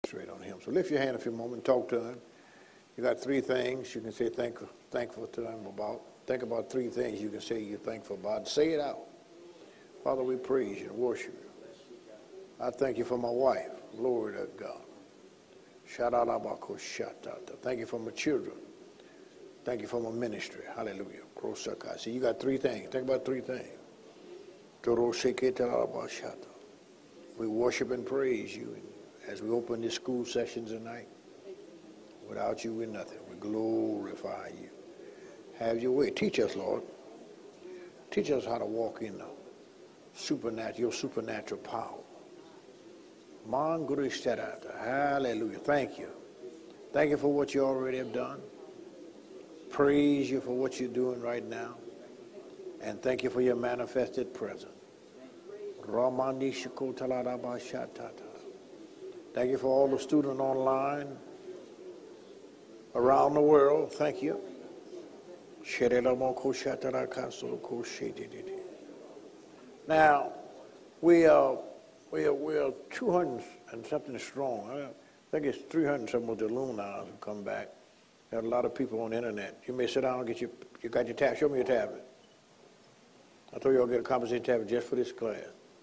Straight on him. So lift your hand a few moments and talk to him. You got three things you can say thankful to him about. Think about three things you can say you're thankful about. Say it out. Father, we praise you and worship you. I thank you for my wife. Glory to God. Thank you for my children. Thank you for my ministry. Hallelujah. See, you got three things. Think about three things. We worship and praise you as we open this school session tonight. Without you, we're nothing. We glorify you. Have your way. Teach us, Lord. Teach us how to walk in the supernatural, your supernatural power. Hallelujah. Thank you. Thank you for what you already have done. Praise you for what you're doing right now. And thank you for your manifested presence. Thank you for all the students online around the world. Thank you. Now, we are 200 and something strong. I think it's 300 and something with the Lunars who come back. There are a lot of people on the internet. You may sit down and you got your tablet. Show me your tablet. I told you I'll get a compensating tablet just for this class.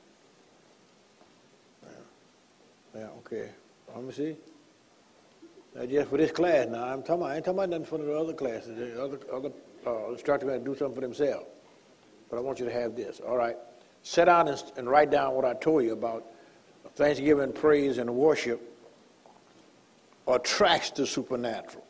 Yeah, okay. Let me see. Now, just for this class now. I ain't talking about nothing for the other classes. The other instructors are going to do something for themselves. But I want you to have this. All right. Sit down and write down what I told you about Thanksgiving, praise, and worship attracts the supernatural.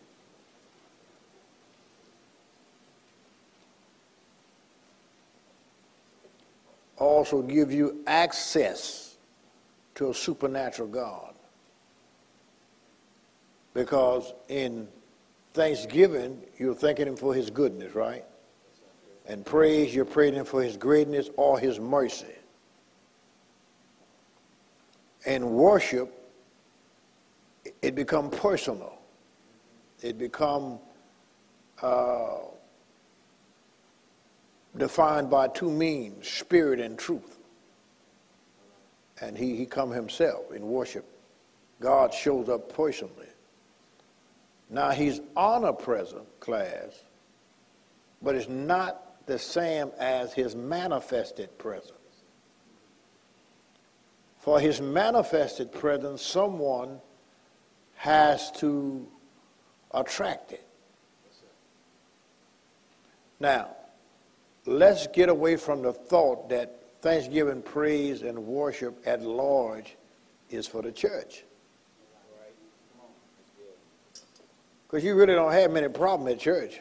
Also give you access to a supernatural God. Because in Thanksgiving, you're thanking him for his goodness, right? And praise, you're praising him for his greatness or his mercy. And worship, it become personal. It become defined by two means, spirit and truth. And he come himself in worship. God shows up personally. Now he's omnipresent, class, but it's not the same as his manifested presence. For his manifested presence, someone has to attract it. Now, let's get away from the thought that Thanksgiving, praise, and worship at large is for the church. Because you really don't have many problems at church.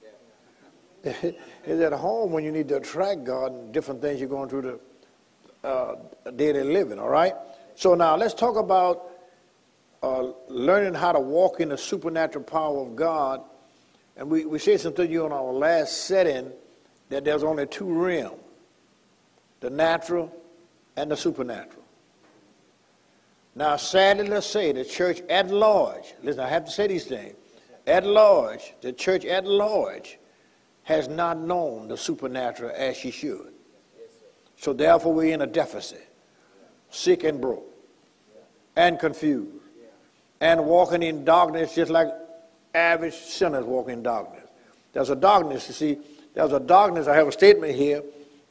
It's at home when you need to attract God and different things you're going through the daily living, all right? So now let's talk about learning how to walk in the supernatural power of God. And we said something to you in our last setting that there's only two realms, the natural and the supernatural. Now, sadly, let's say the church at large, listen, I have to say these things, at large, the church at large has not known the supernatural as she should. So therefore, we're in a deficit, sick and broke, and confused, and walking in darkness just like average sinners walk in darkness. There's a darkness, you see, there's a darkness. I have a statement here.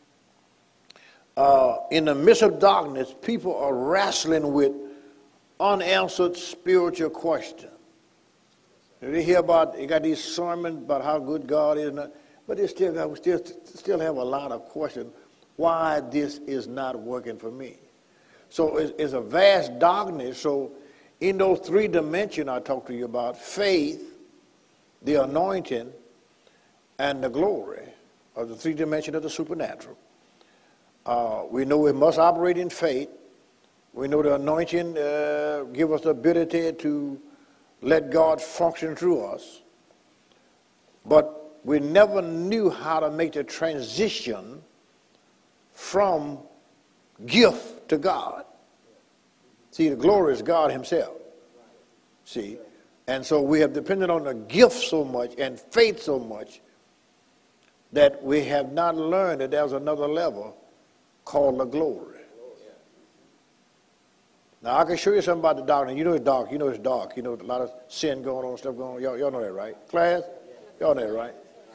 In the midst of darkness, people are wrestling with unanswered spiritual questions. They hear about, you got these sermons about how good God is, but they still have a lot of questions why this is not working for me. So it's a vast darkness. So in those three dimensions I talked to you about, faith, the anointing, and the glory of the three dimensions of the supernatural. We know we must operate in faith. We know the anointing give us the ability to let God function through us. But we never knew how to make the transition from gift to God. See, the glory is God himself. See, and so we have depended on the gift so much and faith so much that we have not learned that there's another level called the glory. Now, I can show you something about the darkness. You know it's dark. You know it's dark. You know a lot of sin going on, stuff going on. Y'all know that, right? Class? Y'all know that, right?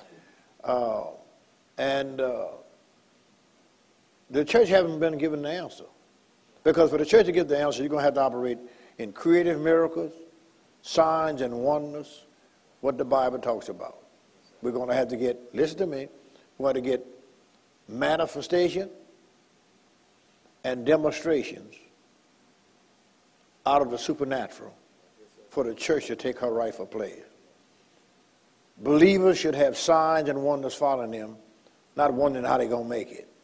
The church haven't been given the answer. Because for the church to get the answer, you're going to have to operate in creative miracles, signs and wonders, what the Bible talks about. We're going to have to get, listen to me, we're going to get manifestation and demonstrations out of the supernatural for the church to take her rightful place. Believers should have signs and wonders following them, not wondering how they're going to make it.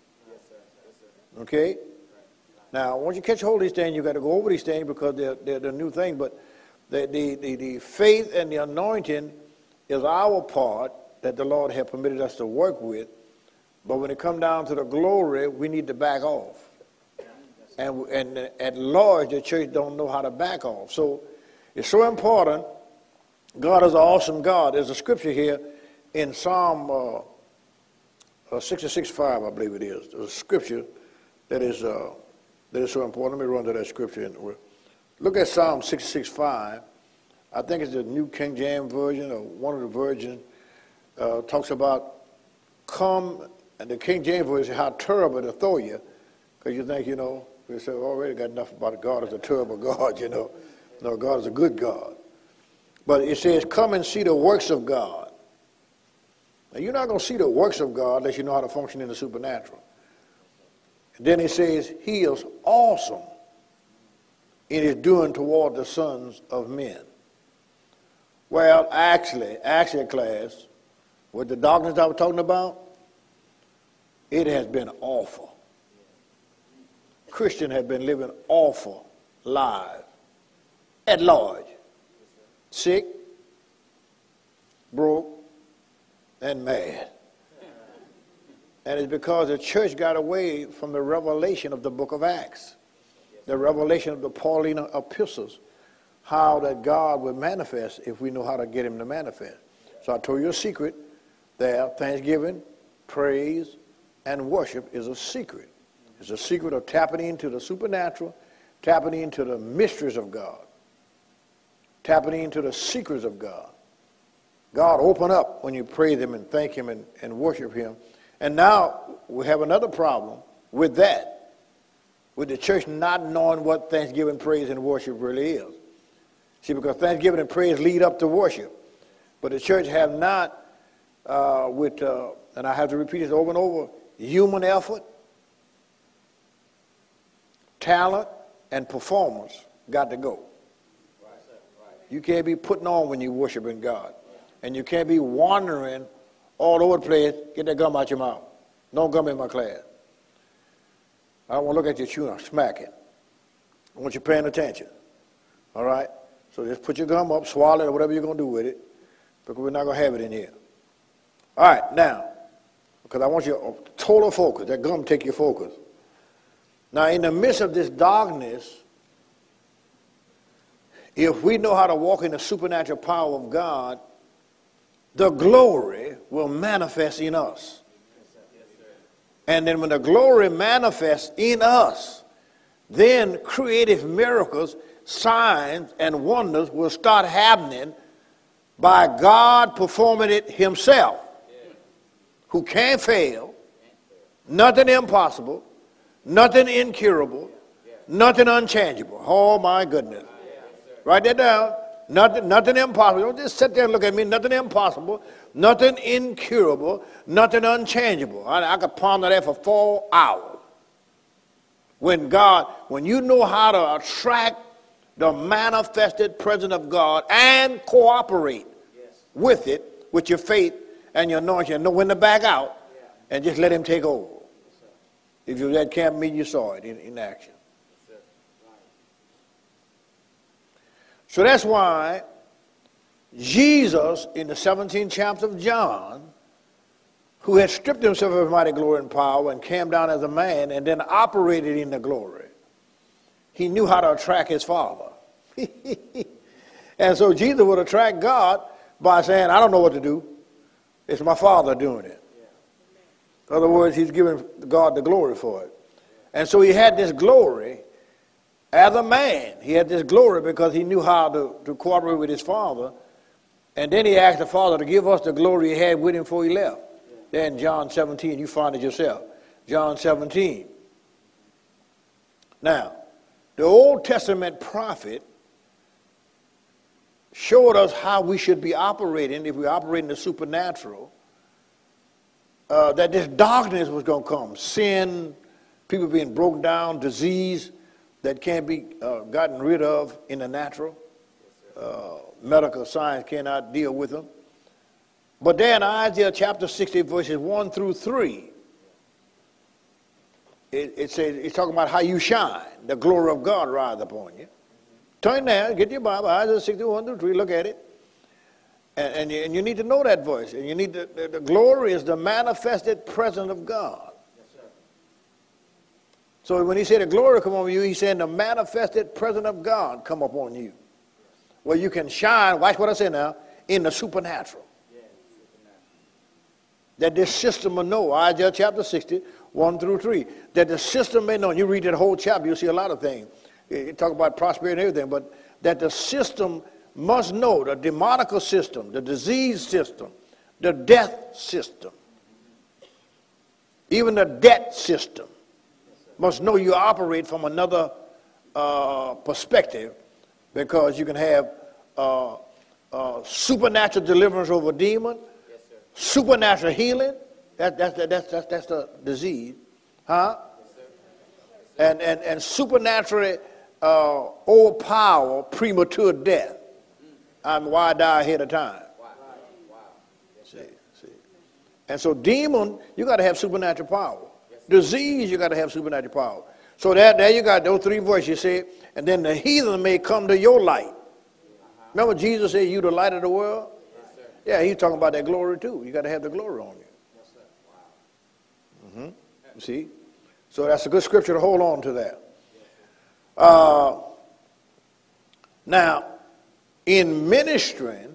Okay? Now, once you catch hold of these things, you've got to go over these things because they're the new thing. But the faith and the anointing is our part that the Lord has permitted us to work with. But when it comes down to the glory, we need to back off. And at large, the church don't know how to back off. So it's so important. God is an awesome God. There's a scripture here in Psalm 66:5, I believe it is. There's a scripture that is so important. Let me run to that scripture. Look at Psalm 66:5. I think it's the New King James Version or one of the versions. Talks about come, and the King James Version, how terrible to throw you. Because you think, we say, already got enough about God as a terrible God, No, God is a good God. But it says, come and see the works of God. Now, you're not going to see the works of God unless you know how to function in the supernatural. And then it says, he is awesome in his doing toward the sons of men. Well, actually, class, with the darkness I was talking about, it has been awful. Christians have been living awful lives at large. Sick, broke, and mad. And it's because the church got away from the revelation of the book of Acts, the revelation of the Pauline epistles, how that God will manifest if we know how to get him to manifest. So I told you a secret there. Thanksgiving, praise, and worship is a secret. It's a secret of tapping into the supernatural, tapping into the mysteries of God, tapping into the secrets of God. God open up when you praise him and thank him and worship him. And now we have another problem with that, with the church not knowing what thanksgiving, praise, and worship really is. See, because thanksgiving and praise lead up to worship. But the church have not, and I have to repeat this over and over, human effort, talent, and performance got to go. You can't be putting on when you're worshiping God. And you can't be wandering all over the place. Get that gum out your mouth. No gum in my class. I don't want to look at you chewing, smack it. I want you paying attention. All right? So just put your gum up, swallow it, or whatever you're going to do with it, because we're not going to have it in here. All right, now, because I want you total focus. That gum take your focus. Now, in the midst of this darkness, if we know how to walk in the supernatural power of God, the glory will manifest in us. And then when the glory manifests in us, then creative miracles, signs, and wonders will start happening by God performing it himself, who can't fail, nothing impossible, nothing incurable, nothing unchangeable. Oh, my goodness. Write that down. Nothing impossible. Don't just sit there and look at me. Nothing impossible, nothing incurable, nothing unchangeable. I could ponder that for 4 hours. When you know how to attract the manifested presence of God and cooperate with it, with your faith and your anointing, and know when to back out and just let him take over. If you were at camp meeting, you saw it in action. So that's why Jesus, in the 17th chapter of John, who had stripped himself of his mighty glory and power and came down as a man and then operated in the glory, he knew how to attract his Father. And so Jesus would attract God by saying, I don't know what to do. It's my Father doing it. In other words, he's giving God the glory for it. And so he had this glory As a man, he had this glory because he knew how to cooperate with his Father. And then he asked the Father to give us the glory he had with him before he left. Then John 17, you find it yourself. John 17. Now, the Old Testament prophet showed us how we should be operating if we operate in the supernatural, that this darkness was going to come. Sin, people being broken down, disease that can't be gotten rid of in the natural. Medical science cannot deal with them. But there in Isaiah chapter 60, verses 1 through 3, it says, it's talking about how you shine. The glory of God rise upon you. Turn there, get your Bible, Isaiah 60, 1 through 3, look at it. And you need to know that voice. And you need the glory is the manifested presence of God. Yes, sir. So when he said the glory come on you, he's saying the manifested presence of God come upon you. Where you can shine, watch what I say now, in the supernatural. Yeah, supernatural. That this system will know, Isaiah chapter 60, 1 through 3, that the system may know. You read that whole chapter, you'll see a lot of things. You talk about prosperity and everything, but that the system must know, the demonical system, the disease system, the death system, even the debt system must know you operate from another perspective, because you can have supernatural deliverance over a demon, yes, supernatural healing, that's the disease, huh? Yes, and supernaturally overpower premature death. Why die ahead of time? Wow. See. And so demon, you got to have supernatural power. Yes. Disease, you got to have supernatural power. So there you got those three voices, you see, and then the heathen may come to your light. Remember Jesus said, you the light of the world? Yes, sir. Yeah, he's talking about that glory too. You got to have the glory on you. Yes, sir. Wow. You see? So that's a good scripture to hold on to that. Now, in ministering,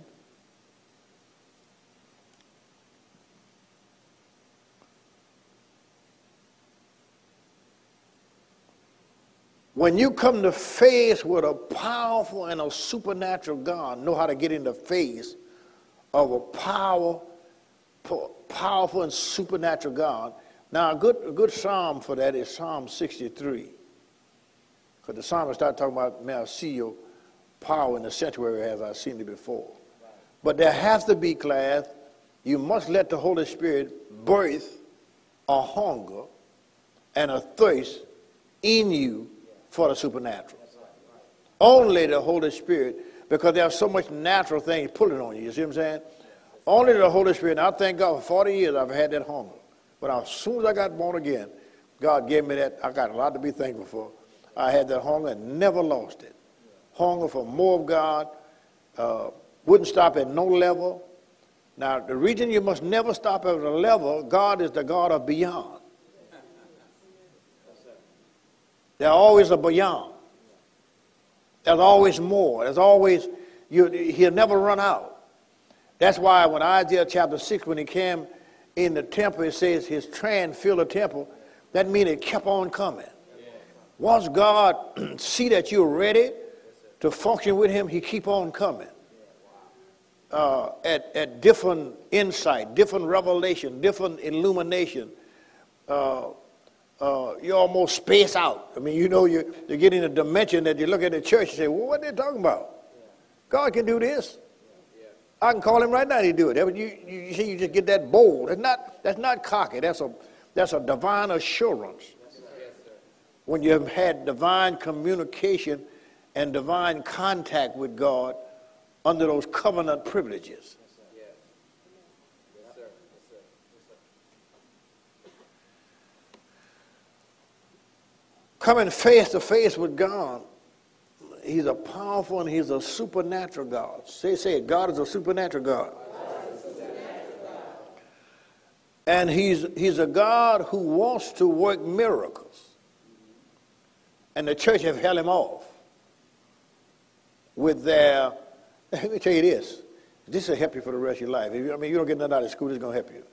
when you come to face with a powerful and a supernatural God, know how to get in the face of a powerful and supernatural God. Now, a good psalm for that is Psalm 63. Because the psalmist started talking about, may I see your power in the sanctuary as I've seen it before. But there has to be, class, you must let the Holy Spirit birth a hunger and a thirst in you for the supernatural. Only the Holy Spirit, because there's so much natural things pulling on you. You see what I'm saying? Only the Holy Spirit. And I thank God for 40 years I've had that hunger. But as soon as I got born again, God gave me that. I got a lot to be thankful for. I had that hunger and never lost it. Hunger for more of God. Wouldn't stop at no level. Now, the reason you must never stop at a level, God is the God of beyond. There's always a beyond. There's always more. There's always, he'll never run out. That's why when Isaiah chapter 6, when he came in the temple, it says his train filled the temple. That means it kept on coming. Once God see that you're ready to function with him, he keep on coming. At different insight, different revelation, different illumination. You almost space out. I mean, you know, you get in a dimension that you look at the church and say, well, what are they talking about? God can do this. I can call him right now, he do it. You see, you just get that bold. That's not cocky. That's a divine assurance. When you have had divine communication and divine contact with God under those covenant privileges. Coming face to face with God, he's a powerful and he's a supernatural God. Say it, God is a supernatural God. And he's a God who wants to work miracles. And the church have held him off with their, let me tell you this will help you for the rest of your life. You don't get nothing out of school, it's going to help you.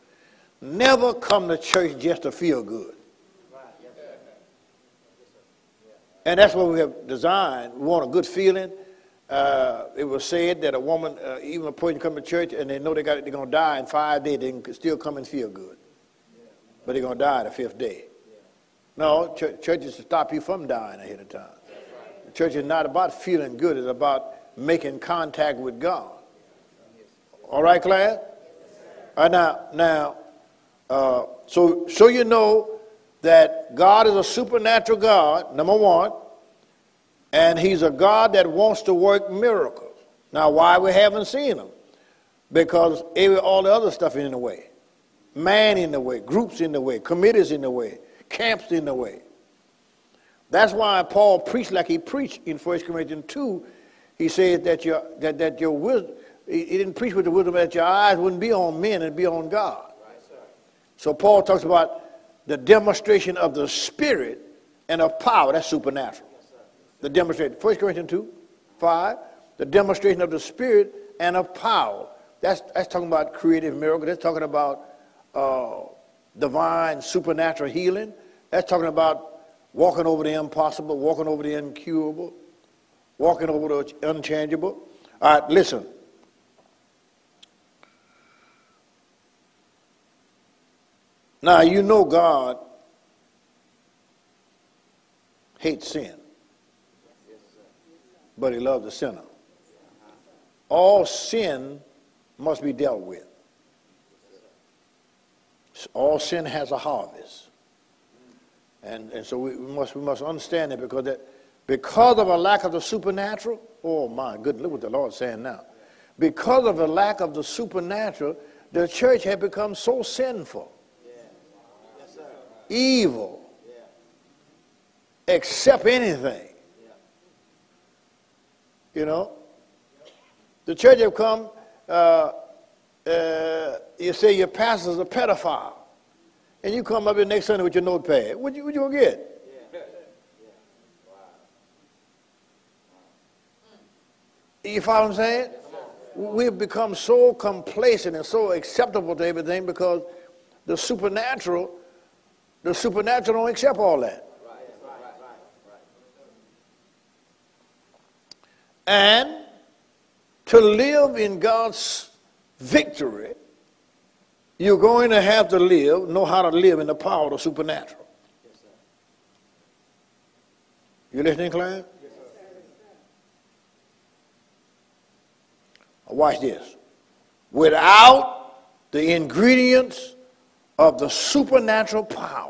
Never come to church just to feel good. And that's what we have designed. We want a good feeling. It was said that a woman, even a person come to church and they know they're going to die in 5 days, they can still come and feel good. But they're going to die the 5th day. No, church is to stop you from dying ahead of time. The church is not about feeling good. It's about making contact with God. All right, class? So you know that God is a supernatural God, number one, and he's a God that wants to work miracles. Now, why we haven't seen them? Because all the other stuff is in the way. Man in the way, groups in the way, committees in the way, camps in the way. That's why Paul preached like he preached in 1 Corinthians 2. He said that your wisdom, he didn't preach with the wisdom that your eyes wouldn't be on men and be on God. So Paul talks about the demonstration of the Spirit and of power. That's supernatural. The demonstration. 1 Corinthians 2:5. The demonstration of the Spirit and of power. That's talking about creative miracles. That's talking about divine supernatural healing. That's talking about walking over the impossible, walking over the incurable, walking over the unchangeable. All right, listen. Now, you know God hates sin, but he loves the sinner. All sin must be dealt with. All sin has a harvest. And so we must understand it because of a lack of the supernatural, oh my goodness, look what the Lord's saying now. Because of a lack of the supernatural, the church had become so sinful, evil, accept anything. You know, the church have come, you say your pastor's a pedophile, and you come up here next Sunday with your notepad. What you gonna get? You follow what I'm saying? We've become so complacent and so acceptable to everything because the supernatural don't accept all that. And to live in God's victory, you're going to have to know how to live in the power of the supernatural. You listening, Clarence? Watch this. Without the ingredients of the supernatural power,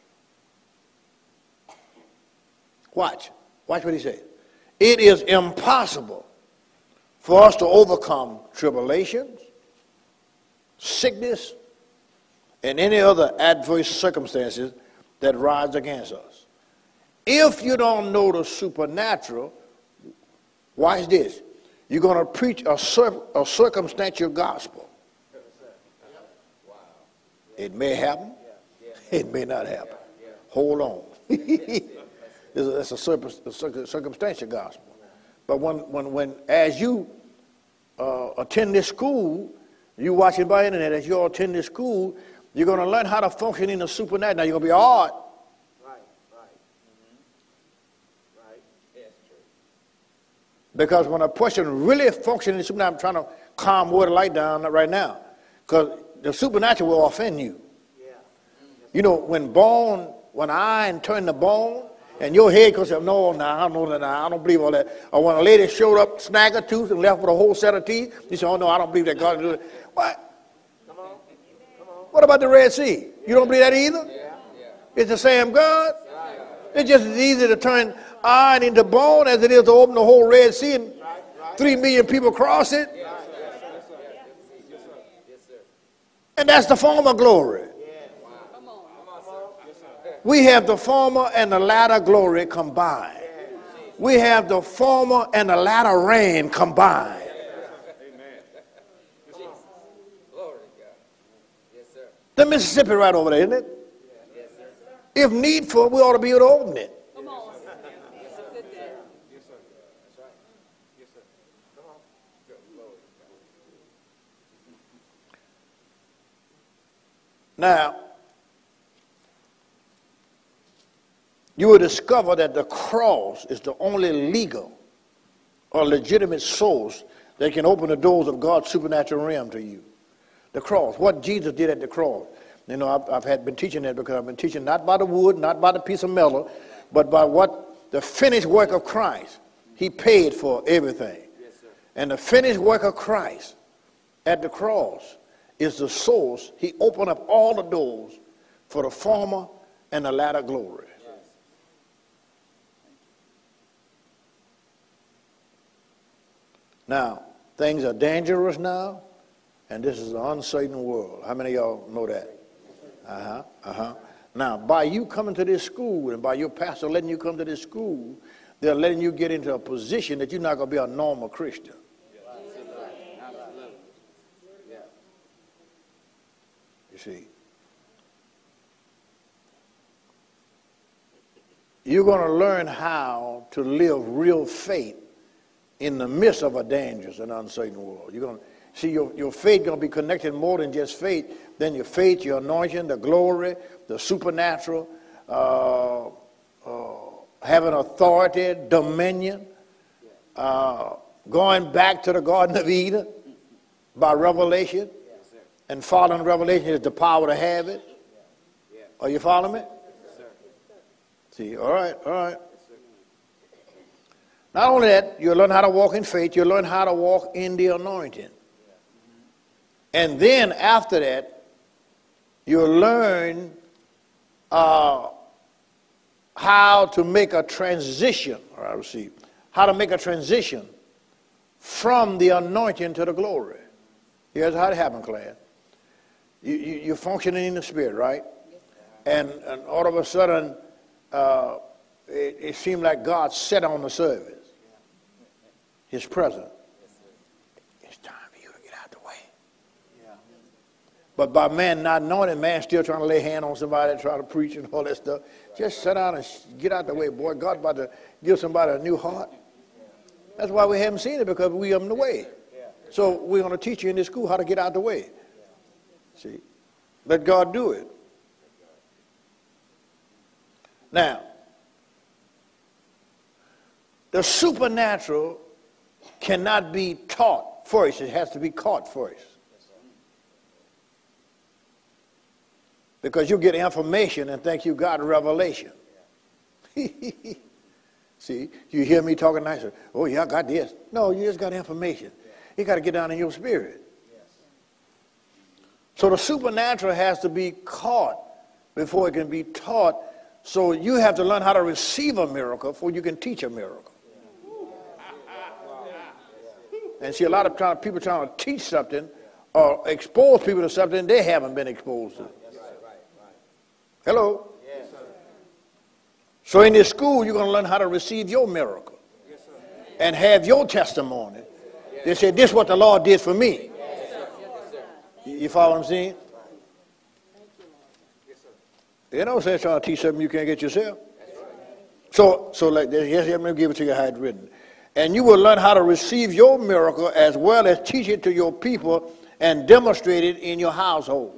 watch what he said. It is impossible for us to overcome tribulations, sickness, and any other adverse circumstances that rise against us. If you don't know the supernatural, watch this. You're going to preach a circumstantial gospel. It may happen. It may not happen. Hold on. It's a circumstantial gospel. But when as you attend this school, you watch it by internet, as you attend this school, you're going to learn how to function in the supernatural. Now, you're going to be hard. Because when a person really functions in the supernatural, I'm trying to calm water light down right now, because the supernatural will offend you. You know, when iron turn to bone, and your head goes, no, I don't believe all that. Or when a lady showed up, snagged a tooth, and left with a whole set of teeth, you say, oh no, I don't believe that God will do it. What? What about the Red Sea? You don't believe that either? It's the same God. It's just as easy to turn iron into bone as it is to open the whole Red Sea and 3 million people cross it. And that's the former glory. We have the former and the latter glory combined. We have the former and the latter rain combined. The Mississippi right over there, isn't it? If needful, we ought to be able to open it. Now, you will discover that the cross is the only legal or legitimate source that can open the doors of God's supernatural realm to you. The cross, what Jesus did at the cross. You know, I've been teaching that because I've been teaching not by the wood, not by the piece of metal, but by what the finished work of Christ. He paid for everything. Yes, sir. And the finished work of Christ at the cross is the source. He opened up all the doors for the former and the latter glory. Yes. Now, things are dangerous now, and this is an uncertain world. How many of y'all know that? Now, by you coming to this school and by your pastor letting you come to this school, they're letting you get into a position that you're not going to be a normal Christian. You see, you're going to learn how to live real faith in the midst of a dangerous and uncertain world. You're going to see your faith going to be connected more than just faith. Then your faith, your anointing, the glory, the supernatural, having authority, dominion, going back to the Garden of Eden by revelation, and following revelation is the power to have it. Are you following me? See, all right. Not only that, you'll learn how to walk in faith, you'll learn how to walk in the anointing. And then after that, you'll learn how to make a transition, how to make a transition from the anointing to the glory. Here's how it happened, class. You're functioning in the Spirit, right? And all of a sudden, it seemed like God sat on the service. His presence. It's time for you to get out the way. But by man not knowing it, man still trying to lay hand on somebody, try to preach and all that stuff. Just sit down and get out the way, boy. God's about to give somebody a new heart. That's why we haven't seen it, because we are in the way. So we're going to teach you in this school how to get out the way. See? Let God do it. Now, the supernatural cannot be taught first. It has to be caught first. Because you get information and think you got revelation. See, you hear me talking nicer. Oh, yeah, I got this. No, you just got information. You got to get down in your spirit. So the supernatural has to be caught before it can be taught. So you have to learn how to receive a miracle before you can teach a miracle. And see, a lot of people trying to teach something or expose people to something they haven't been exposed to. Hello? Yes, so in this school, you're going to learn how to receive your miracle. Yes, and have your testimony. Yes. They say, this is what the Lord did for me. Yes, you follow what I'm saying? Yes, you know, they're trying to teach something you can't get yourself. So like this, yes, I'm going to give it to you how it's written. And you will learn how to receive your miracle as well as teach it to your people and demonstrate it in your household.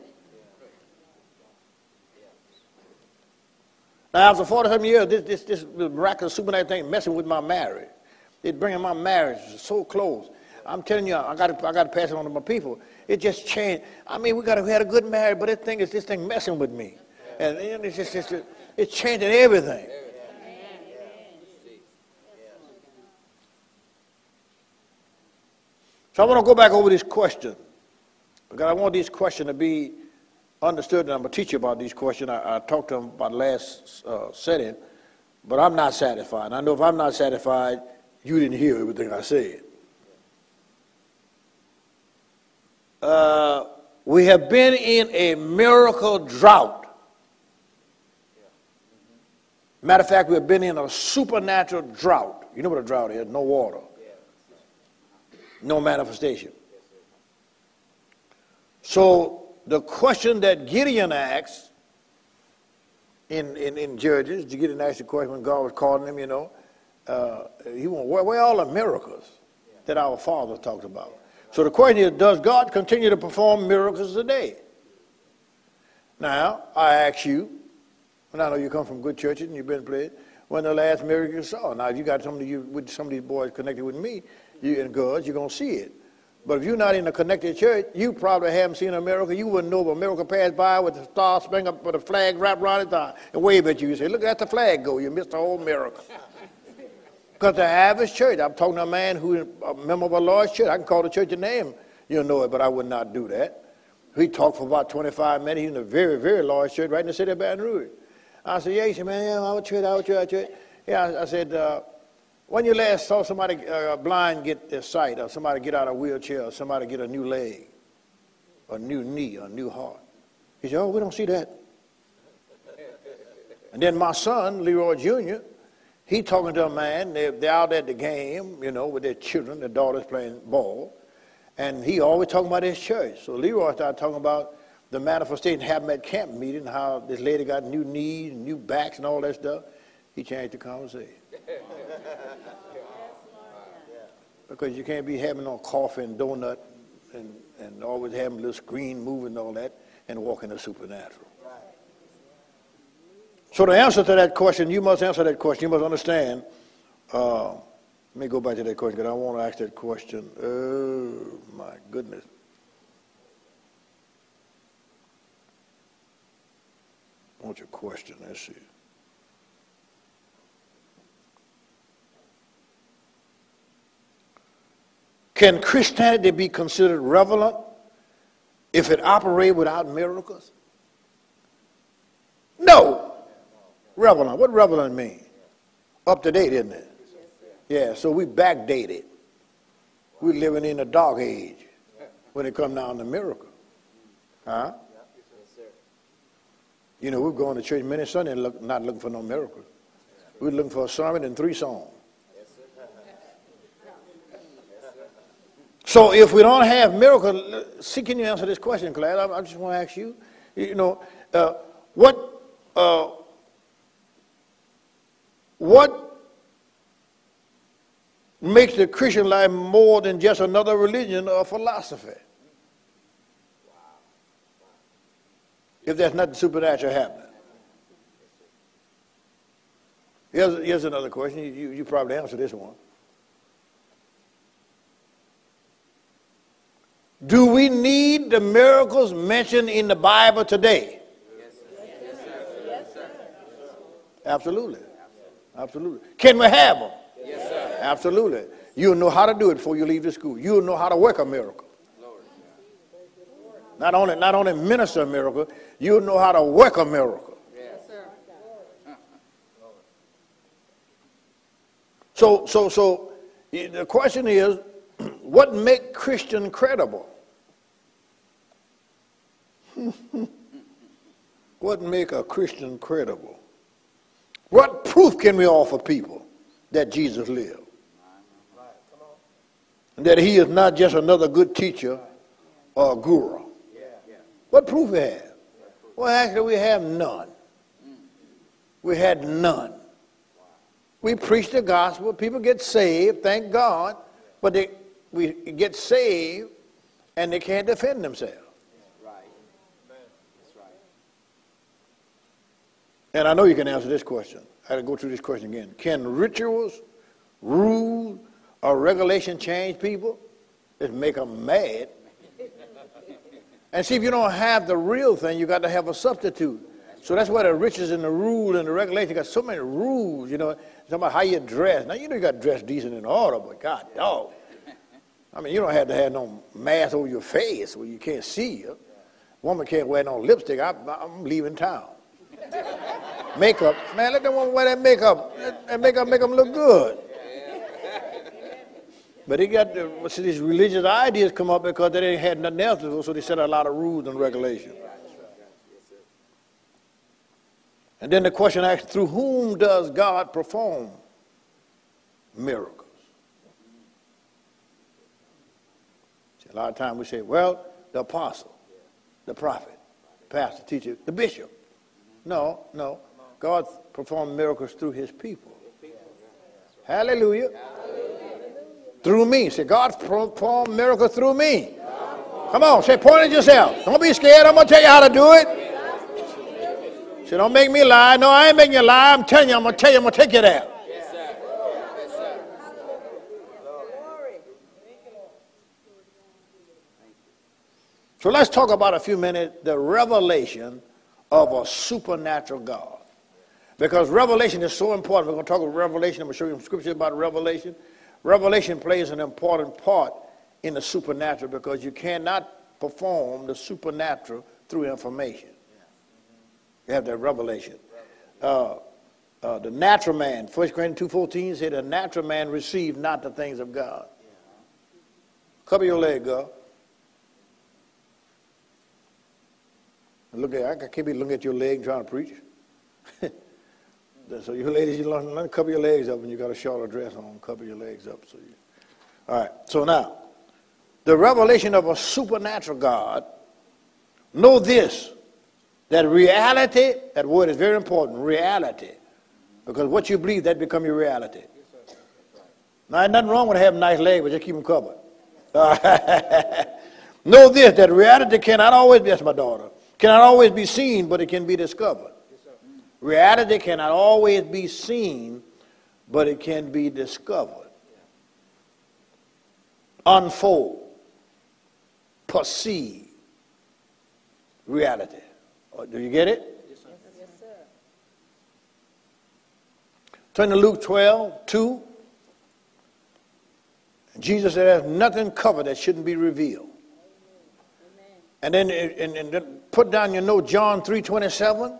Now, after 47 years, this miraculous supernatural thing messing with my marriage. It's bringing my marriage so close. I'm telling you, I got to pass it on to my people. It just changed. I mean, we had a good marriage, but this thing messing with me. And it's changing everything. So I want to go back over this question, because I want this question to be understood, and I'm going to teach you about these questions. I talked to them about last setting, but I'm not satisfied. And I know if I'm not satisfied, you didn't hear everything I said. We have been in a miracle drought. Matter of fact, we have been in a supernatural drought. You know what a drought is? No water. No manifestation. So the question that Gideon asked in Judges, Gideon asked the question when God was calling him, he went, where are all the miracles that our fathers talked about? So the question is, does God continue to perform miracles today? Now, I ask you, Well, I know you come from good churches and you've been played. When the last miracle you saw. Now, if you got some of these boys connected with me and girls, you're going to see it. But if you're not in a connected church, you probably haven't seen a miracle. You wouldn't know if a miracle passed by with the star spring up with a flag wrapped around it and wave at you. You say, look, at the flag go. You missed the whole miracle. Because the average church, I'm talking to a man who's a member of a large church. I can call the church a name. You'll know it, but I would not do that. He talked for about 25 minutes. He's in a very, very large church right in the city of Baton Rouge. I said, yeah. He said, man, yeah, our church. Yeah, I said, when you last saw somebody blind get their sight, or somebody get out of a wheelchair, or somebody get a new leg, a new knee, a new heart? He said, oh, we don't see that. And then my son, Leroy Jr., he talking to a man. They're out at the game, with their children, their daughters playing ball. And he always talking about his church. So Leroy started talking about the manifestation happened at camp meeting, how this lady got new knees, new backs, and all that stuff. He changed the conversation. Because you can't be having no coffee and donut and always having a little screen moving and all that and walking the supernatural. So the answer to that question, you must answer that question. You must understand. Let me go back to that question because I want to ask that question. Oh, my goodness. What's your question? Let's see. Can Christianity be considered relevant if it operates without miracles? No. Relevant. What relevant mean? Up to date, isn't it? Yeah, so we backdated. We're living in a dark age when it comes down to miracles. Huh? We're going to church many Sundays not looking for no miracles. We're looking for a sermon and 3 songs. So if we don't have miracles, see, can you answer this question, Claire? I just want to ask you, what makes the Christian life more than just another religion or philosophy? If there's nothing supernatural happening. Here's another question. You probably answer this one. Do we need the miracles mentioned in the Bible today? Yes, sir. Absolutely. Absolutely. Can we have them? Yes, sir. Absolutely. You'll know how to do it before you leave the school. You'll know how to work a miracle. Not only minister a miracle, you'll know how to work a miracle. Yes, sir. So the question is, what makes Christian credible? What make a Christian credible? What proof can we offer people that Jesus lived? And that he is not just another good teacher or a guru? What proof we have? Well, actually, we have none. We had none. We preach the gospel. People get saved, thank God. But we get saved, and they can't defend themselves. And I know you can answer this question. I had to go through this question again. Can rituals, rules, or regulation change people? Just make them mad. And see, if you don't have the real thing, you got to have a substitute. So that's why the riches and the rule and the regulation got so many rules, talking about how you dress. Now, you got to dress decent in order, but God, dog. I mean, you don't have to have no mask over your face where you can't see you. Woman can't wear no lipstick. I'm leaving town. Makeup. Man, let that woman wear that makeup. That makeup make them look good. But they got these religious ideas come up because they didn't have nothing else to do, so they set a lot of rules and regulations. And then the question asks, through whom does God perform miracles? See, a lot of times we say, well, the apostle, the prophet, pastor, teacher, the bishop. No. God performed miracles through his people. Hallelujah. Through me. Say, God performed miracles through me. Come on, say, point at yourself. Don't be scared. I'm going to tell you how to do it. So don't make me lie. No, I ain't making you lie. I'm telling you, I'm going to tell you, I'm going to take you there. Yes, sir. Yes, sir. So let's talk about a few minutes the revelation of a supernatural God. Because revelation is so important. We're going to talk about revelation. I'm going to show you some scriptures about revelation. Revelation plays an important part in the supernatural because you cannot perform the supernatural through information. You have that revelation. The natural man, 1 Corinthians 2:14 said, the natural man received not the things of God. Cover your leg, girl. Look at, I can't be looking at your leg and trying to preach. So you ladies, you learn to cover your legs up when you got a shorter dress on. Cover your legs up. All right. So now, the revelation of a supernatural God. Know this, that reality. That word is very important. Reality, because what you believe, that become your reality. Now, there's nothing wrong with having nice legs, but just keep them covered. Know this, that reality cannot always be. That's my daughter. Cannot always be seen, but it can be discovered. Reality cannot always be seen, but it can be discovered. Unfold. Perceive. Reality. Do you get it? Yes, sir. Yes, sir. Turn to Luke 12:2. Jesus said there's nothing covered that shouldn't be revealed. And then and put down your note, John 3:27.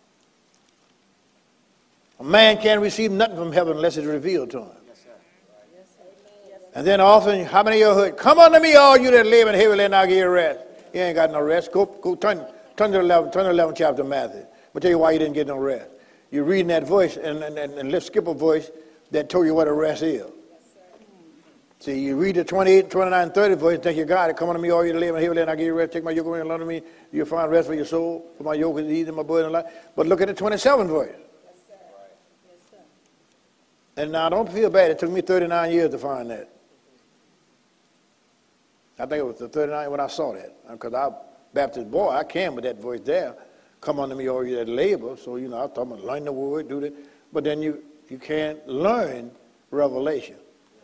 A man can't receive nothing from heaven unless it's revealed to him. Yes, sir. Yes, sir. And then often, how many of you heard, come unto me, all you that live in heavy, and I'll give you rest. You ain't got no rest. Go turn to the 11th chapter of Matthew. I'm going to tell you why you didn't get no rest. You're reading that voice, and let's skip a voice that told you what a rest is. See, you read the 28, 29, 30 voice and think you got it. Come unto me, all you that live in heavy, and I'll give you rest. Take my yoke away and learn of me. You'll find rest for your soul. For my yoke is easy and my burden is light. But look at the 27th voice. And now, don't feel bad. It took me 39 years to find that. I think it was the 39 when I saw that. Because I'm a Baptist boy, I can with that voice there. Come unto me, all you that labor. So, I was talking about learn the word, do that. But then you can't learn revelation.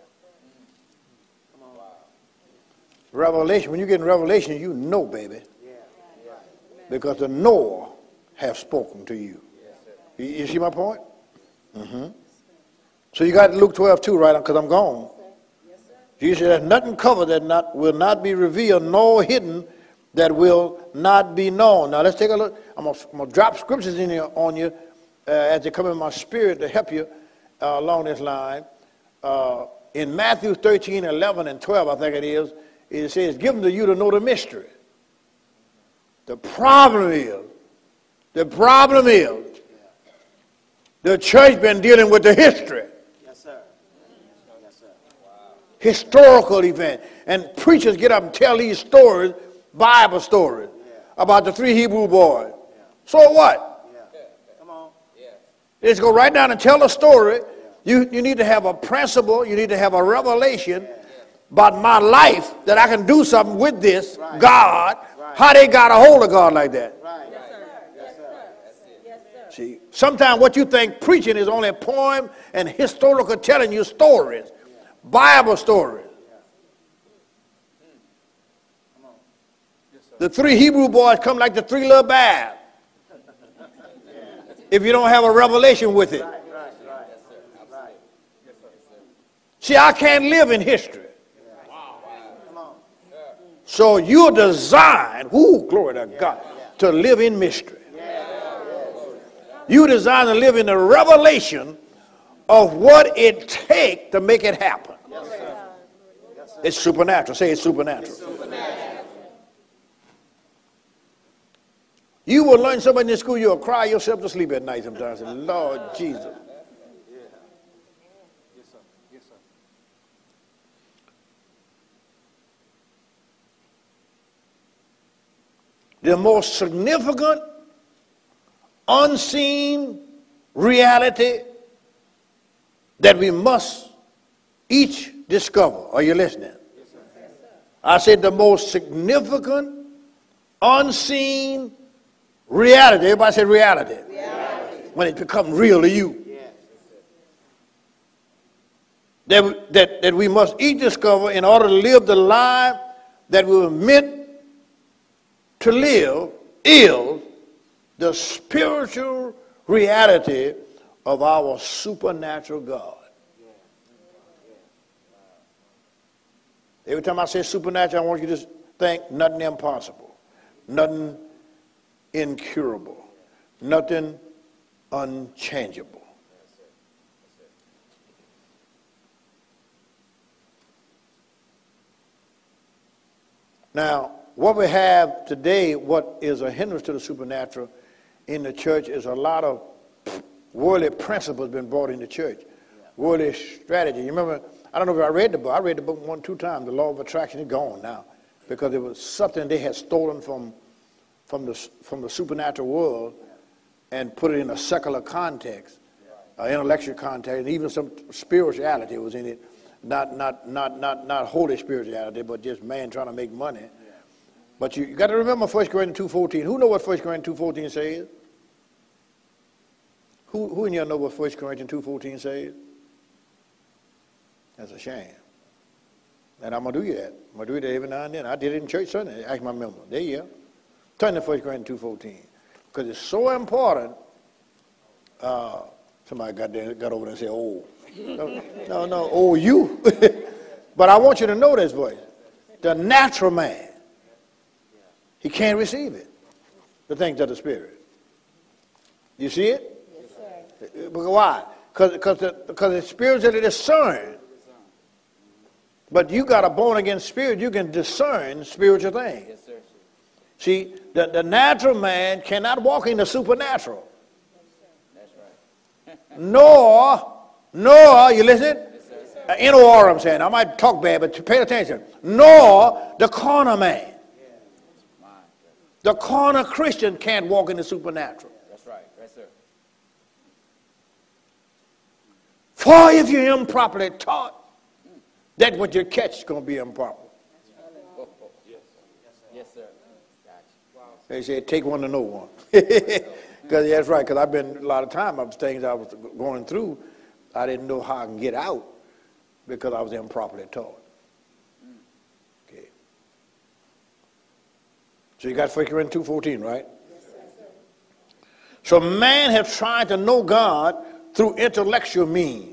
Revelation, when you get in revelation, you know, baby. Because the knower have spoken to you. You see my point? Mm-hmm. So you got Luke 12:2 right on, because I'm gone. Jesus said, there's nothing covered that will not be revealed, nor hidden that will not be known. Now let's take a look. I'm going to drop scriptures in here on you as they come in my spirit to help you along this line. In Matthew 13, 11, and 12, I think it says, given to you to know the mystery. The problem is, the church been dealing with the history. Yes, sir. Yes, sir. Wow. Historical event. And preachers get up and tell these stories, Bible stories, about the 3 Hebrew boys. Yeah. So what? Yeah. Come on. Yeah. Let's go right down and tell a story. You need to have a principle. You need to have a revelation about my life that I can do something with this God. How they got a hold of God like that? Right. Yes, sir. Yes, sir. Yes, sir. See, sometimes what you think preaching is only a poem and historical telling you stories, Bible stories. The 3 Hebrew boys come like the 3 little bears. If you don't have a revelation with it. Right. See, I can't live in history. So you're designed, glory to God, to live in mystery. You're designed to live in the revelation of what it takes to make it happen. It's supernatural. Say it's supernatural. You will learn something in this school, you'll cry yourself to sleep at night sometimes. Lord Jesus. The most significant, unseen reality that we must each discover. Are you listening? I said the most significant, unseen Reality. Everybody say reality. Reality. When it becomes real to you. That we must each discover in order to live the life that we were meant to live is the spiritual reality of our supernatural God. Every time I say supernatural, I want you to think nothing impossible, nothing incurable, nothing unchangeable. Now, what we have today, what is a hindrance to the supernatural in the church, is a lot of worldly principles been brought in the church. Worldly strategy. You remember, I don't know if I read the book. I read the book 1 or 2 times. The law of attraction is gone now because it was something they had stolen from the supernatural world and put it in a secular context, intellectual context, and even some spirituality was in it. Not holy spirituality, but just man trying to make money. But you got to remember 1 Corinthians 2:14. Who know what 1 Corinthians 2:14 says? Who in here know what 1 Corinthians 2:14 says? That's a shame. And I'm going to do that. I'm going to do it every now and then. I did it in church Sunday. Ask my member. There you are. Turn to 1 Corinthians 2:14. Because it's so important. Somebody got over there and said, oh. No, oh, you. But I want you to know this voice. The natural man, he can't receive it. The things of the Spirit. You see it? Yes, sir. Why? Because it's spiritually discerned. But you got a born-again spirit, you can discern spiritual things. Yes, sir. See, the natural man cannot walk in the supernatural. That's right. Nor, you listen? N-O-R I'm saying. I might talk bad, but pay attention. Nor the carnal man. The carnal Christian can't walk in the supernatural. That's right. Yes, sir. For if you're improperly taught, that what you catch is going to be improper. Yes, sir. They say, take one to know one. Because that's right, because I've been, a lot of time, of things I was going through, I didn't know how I can get out because I was improperly taught. Okay. So you got 1 Corinthians 2:14, right? Yes, sir. So man has tried to know God through intellectual means.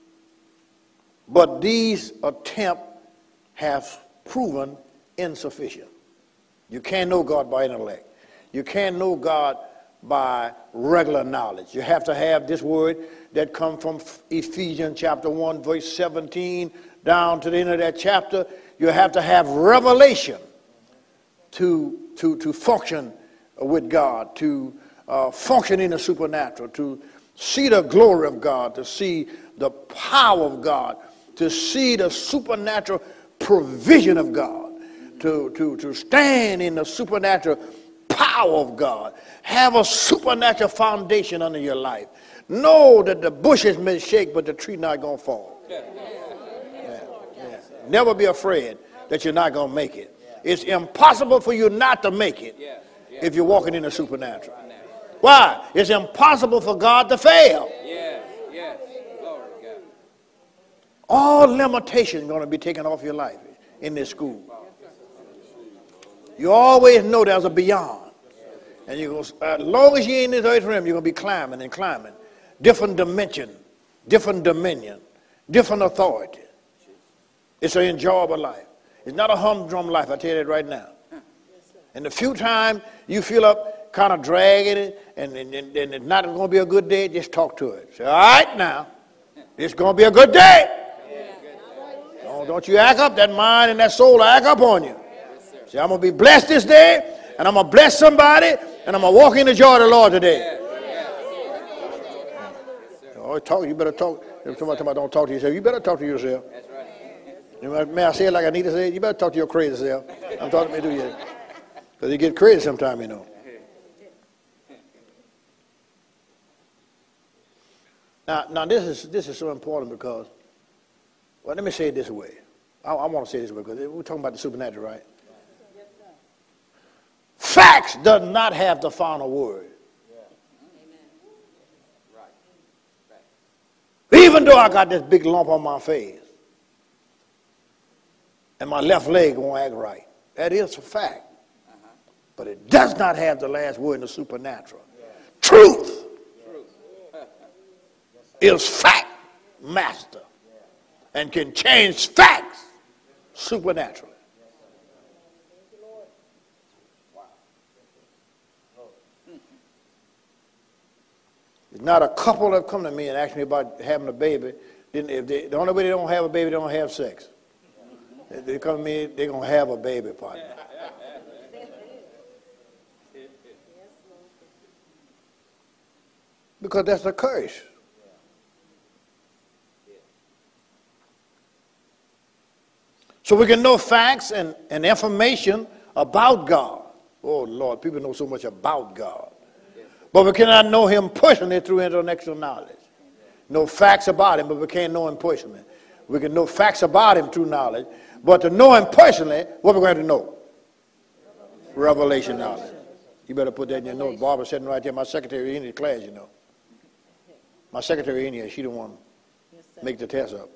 But these attempts have proven insufficient. You can't know God by intellect. You can't know God by regular knowledge. You have to have this word that comes from Ephesians chapter 1, verse 17, down to the end of that chapter. You have to have revelation to function with God, to function in the supernatural, to see the glory of God, to see the power of God, to see the supernatural provision of God, to stand in the supernatural power of God. Have a supernatural foundation under your life. Know that the bushes may shake, but the tree not going to fall. Yeah. Never be afraid that you're not going to make it. It's impossible for you not to make it if you're walking in the supernatural. Why? It's impossible for God to fail. All limitations are going to be taken off your life in this school. You always know there's a beyond. And you go, as long as you're in this earth realm, you're going to be climbing and climbing. Different dimension, different dominion, different authority. It's an enjoyable life. It's not a humdrum life, I tell you that right now. And the few times you feel up kind of dragging it and it's not going to be a good day, just talk to it. Say, all right now, it's going to be a good day. Don't you act up. That mind and that soul will act up on you. Say, I'm going to be blessed this day, and I'm going to bless somebody, and I'm going to walk in the joy of the Lord today. Oh, talk, you better talk. Somebody don't talk to yourself. You better talk to yourself. May I say it like I need to say it? You better talk to your crazy self. I'm talking to you. Because you get crazy sometime, you know. Now this is so important because, well, let me say it this way. I want to say it this way because we're talking about the supernatural, right? Facts does not have the final word. Even though I got this big lump on my face and my left leg won't act right, that is a fact. But it does not have the last word in the supernatural. Truth is fact master and can change facts supernaturally. It's not a couple that come to me and ask me about having a baby. The only way they don't have a baby, they don't have sex. They come to me, they're going to have a baby, partner. Because that's a curse. So we can know facts and information about God. Oh, Lord, people know so much about God. But we cannot know him personally through intellectual knowledge. Know facts about him, but we can't know him personally. We can know facts about him through knowledge, but to know him personally, what we're going to know? Revelation knowledge. You better put that in your notes. Barbara's sitting right there. My secretary in the class, you know. My secretary in here, she don't want to make the test up.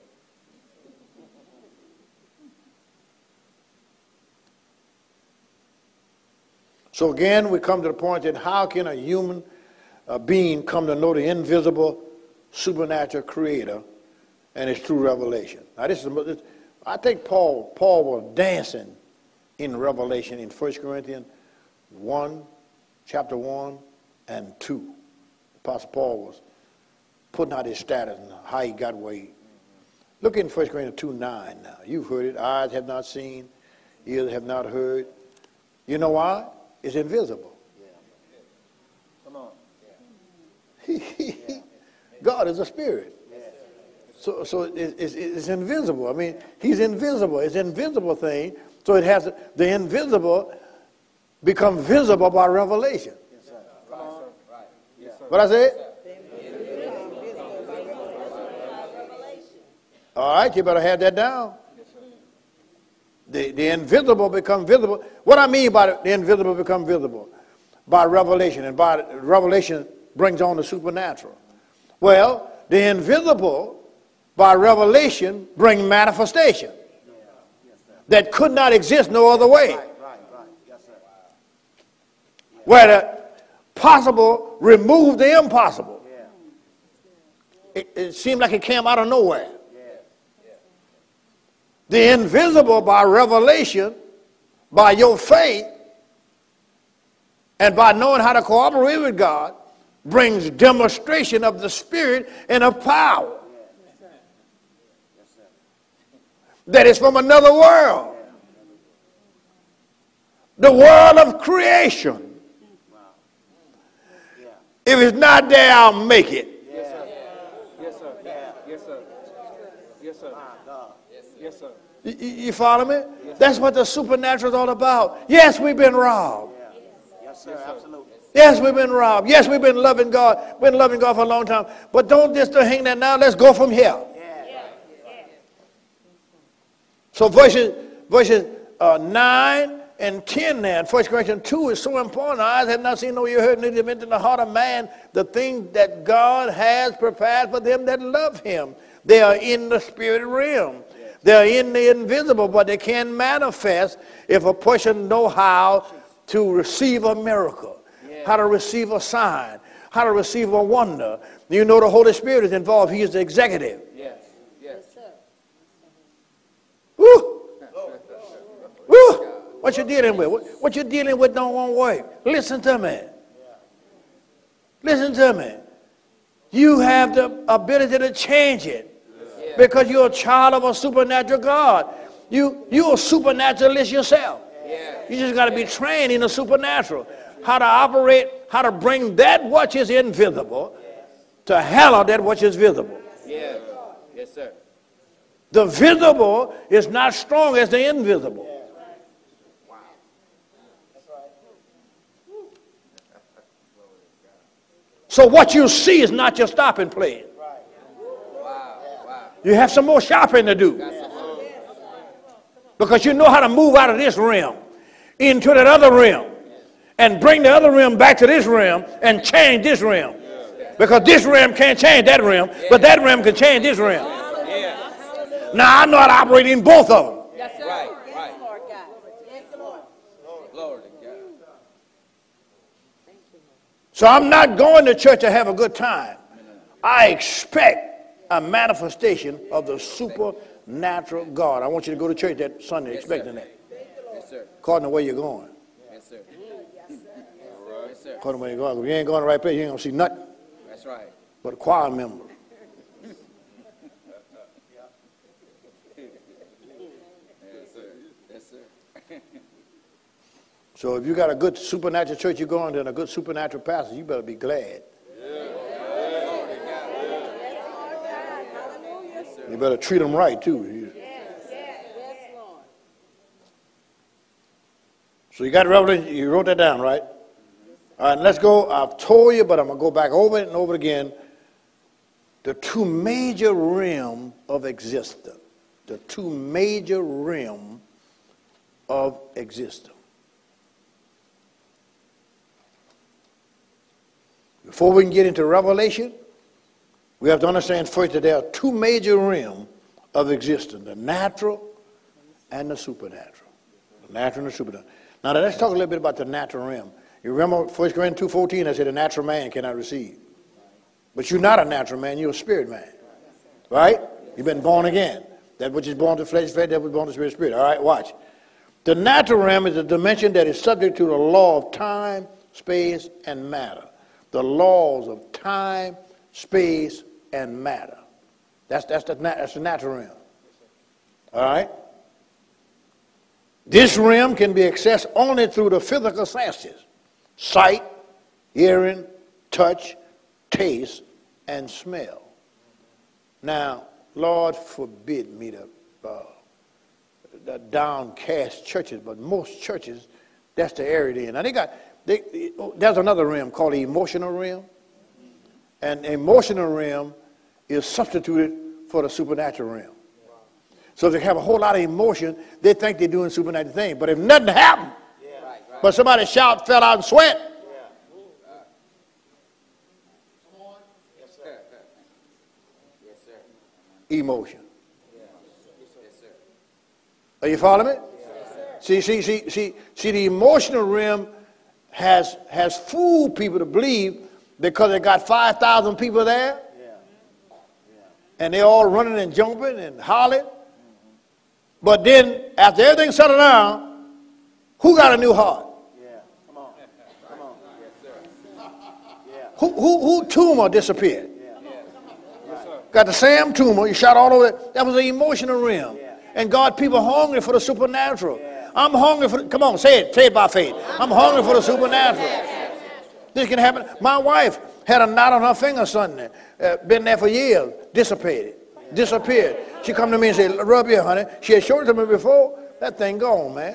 So again, we come to the point that how can a human being come to know the invisible, supernatural creator and it's through revelation? Now I think Paul was dancing in Revelation in 1 Corinthians 1, chapter 1 and 2. Apostle Paul was putting out his status and how he got where he. Look in 1 Corinthians 2:9 now. You've heard it. Eyes have not seen, ears have not heard. You know why? It's invisible. Come on. God is a spirit. So it's invisible. I mean, he's invisible. It's an invisible thing. So it has the invisible become visible by revelation. Yes, sir. Come on. Right. Yes, sir. What I said? All right, you better have that down. The invisible become visible. What I mean by the invisible become visible? By revelation. And by revelation brings on the supernatural. Well, the invisible by revelation bring manifestation that could not exist no other way. Right. Yes, sir. Where the possible removed the impossible. It seemed like it came out of nowhere. The invisible by revelation, by your faith, and by knowing how to cooperate with God, brings demonstration of the Spirit and of power. That is from another world. The world of creation. If it's not there, I'll make it. Yes, sir. Yes, sir. Yes, sir. Yes, sir. Yes, sir. You follow me? That's what the supernatural is all about. Yes, we've been robbed. Yes, sir. Absolutely. Yes, we've been robbed. Yes, we've been loving God. Been loving God for a long time. But don't just hang that now. Let's go from here. So verses 9 and 10 there in 1 Corinthians 2 is so important. Eyes have not seen, nor ear heard, neither entered the heart of man the thing that God has prepared for them that love him. They are in the spirit realm. They are in the invisible, but they can manifest if a person know how to receive a miracle, how to receive a sign, how to receive a wonder. You know the Holy Spirit is involved. He is the executive. Yes, sir. Woo! Woo! What you dealing with? What you dealing with don't want work. Listen to me. Listen to me. You have the ability to change it because you're a child of a supernatural God. You're a supernaturalist yourself. You just got to be trained in the supernatural. How to operate, how to bring that which is invisible to handle that which is visible. Yes, sir. The visible is not strong as the invisible. So what you see is not your stopping place. You have some more shopping to do. Because you know how to move out of this realm into that other realm. and bring the other realm back to this realm and change this realm. Because this realm can't change that realm, but that realm can change this realm. Now I know how to operate in both of them. Yes, sir. Right, Yes, right. Lord God. Yes, Lord. Glory to God. So I'm not going to church to have a good time. I expect a manifestation of the supernatural God. I want you to go to church that Sunday expecting that. Yes, sir. According to where you're going. Yes, sir. Yes, sir. According to where you're going. If you ain't going to the right place, you ain't going to see nothing That's right. but a choir member. Yes, sir. Yes, sir. So if you got a good supernatural church you're going to and a good supernatural pastor, you better be glad. You better treat them right, too. Yes, Lord. So you got Revelation, you wrote that down, right? All right, let's go. I've told you, but I'm going to go back over it and over it again. The two major realms of existence. The two major realms of existence. Before we can get into Revelation, we have to understand first that there are two major realms of existence, the natural and the supernatural. The natural and the supernatural. Now let's talk a little bit about the natural realm. You remember 1 Corinthians 2:14, I said a natural man cannot receive. But you're not a natural man, you're a spirit man. Right? You've been born again. That which is born to flesh, flesh, that which is born to spirit, spirit. All right, watch. The natural realm is a dimension that is subject to the law of time, space, and matter. The laws of time, space, and matter. That's the natural realm. All right? This realm can be accessed only through the physical senses. Sight, hearing, touch, taste, and smell. Now, Lord forbid me to the downcast churches, but most churches, that's the area they're in. Now, there's another realm called the emotional realm. And the emotional realm is substituted for the supernatural realm. So if they have a whole lot of emotion, they think they're doing supernatural things. But if nothing happened, but somebody shout, fell out, and sweat, emotion. Are you following me? See, the emotional realm has fooled people to believe because they got 5,000 people there, and they're all running and jumping and hollering. But then, after everything's settled down, who got a new heart? Come on. Who tumor disappeared? Got the same tumor, you shot all over it. That was the emotional realm. And God, people hungry for the supernatural. I'm hungry for, come on, say it by faith. I'm hungry for the supernatural. This can happen. My wife had a knot on her finger Sunday. Been there for years. Disappeared. She come to me and said, rub here, honey. She had showed it to me before. That thing gone, man.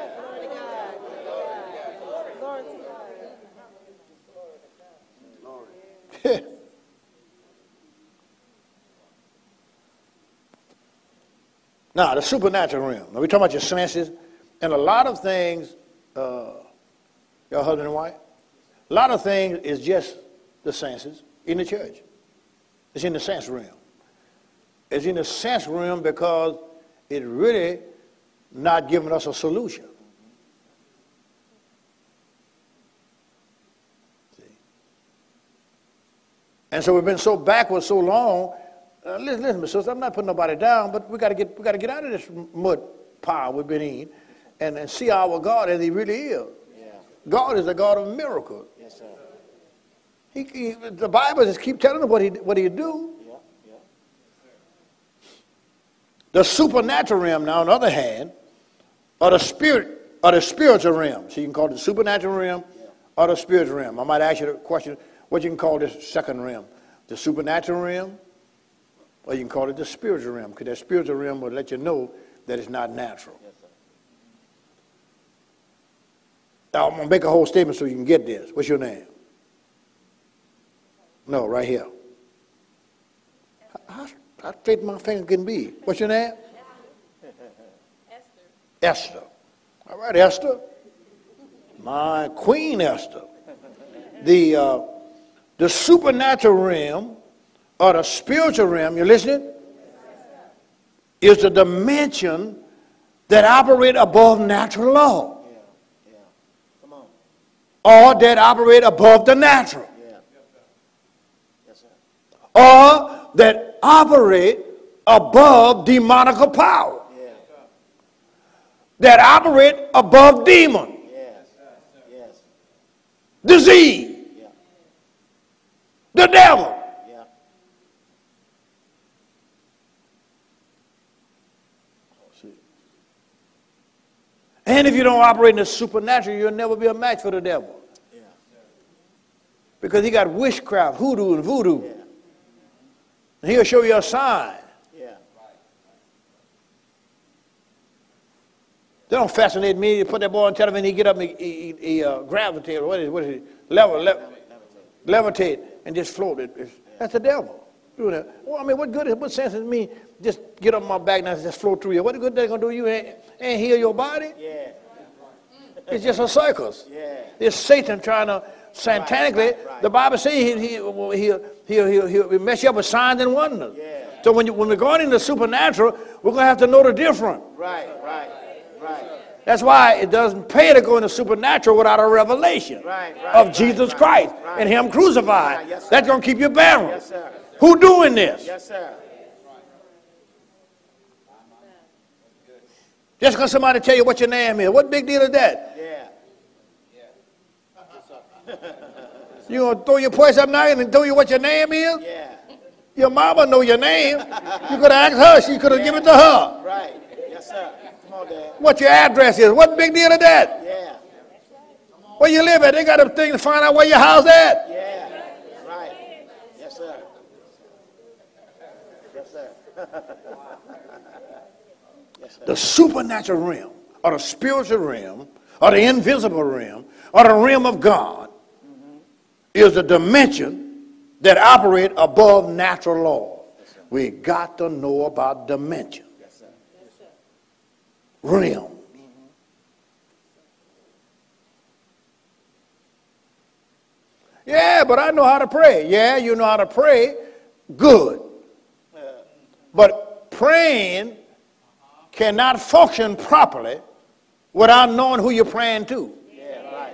Now, the supernatural realm. Now, we're talking about your senses. And a lot of things, your husband and wife, a lot of things is just the senses in the church. It's in the sense realm. It's in the sense realm because it really not giving us a solution. See? And so we've been so backward so long. Listen, my sister, I'm not putting nobody down, but we got to get out of this mud pile we've been in and see our God as He really is. Yeah. God is a God of miracles. Yes, sir. The Bible just keep telling us what He do. Yeah. The supernatural realm, now, on the other hand, or the spiritual realm. So you can call it the supernatural realm or the spiritual realm. I might ask you the question, what you can call this second realm? The supernatural realm, or you can call it the spiritual realm, because that spiritual realm will let you know that it's not natural. Yes, sir. Now, I'm going to make a whole statement so you can get this. What's your name? No, right here. How straight my finger can be. What's your name? Esther. Esther. All right, Esther. My Queen Esther. The supernatural realm or the spiritual realm, you listening? Is the dimension that operate above natural law. Come on. Or that operate above the natural. Yeah. Yes, sir. Or that operate above demonical power. Yeah. That operate above demon, Yes. Yes. disease, Yeah. the devil. Yeah. And if you don't operate in the supernatural, you'll never be a match for the devil. Yeah. Because he got witchcraft, hoodoo, and voodoo. Yeah. And he'll show you a sign. Yeah. They don't fascinate me. You put that boy on television, he get up and he gravitate. What is it? Levitate and just float. That's the devil doing that. Well, I mean, what sense does it mean just get up my back and just float through you? What good they gonna do you and heal your body? Yeah. It's just a circus. Yeah. It's Satan trying to satanically. Right. The Bible says he'll mess you up with signs and wonders. Yeah. So when we're going into the supernatural, we're gonna have to know the difference. Right. Right. Right. That's why it doesn't pay to go into supernatural without a revelation of Jesus Christ and Him crucified. Yes, sir. That's going to keep you barren. Yes, sir. Who doing this? Yes, sir. Just because somebody tell you what your name is, what big deal is that? Yeah. You going to throw your purse up now and tell you what your name is? Yeah. Your mama know your name. You could have asked her. She could have given it to her. Right. Yes, sir. Come on, Dad. What your address is. What big deal is that? Yeah. Where you live at? They got a thing to find out where your house at. Yeah. Right. Yes, sir. Yes, sir. Yes, sir. The supernatural realm or the spiritual realm or the invisible realm or the realm of God is the dimension that operate above natural law. We got to know about dimension. Yes, sir. Realm. Yeah, but I know how to pray. Yeah, you know how to pray. Good. But praying cannot function properly without knowing who you're praying to. Yeah, right.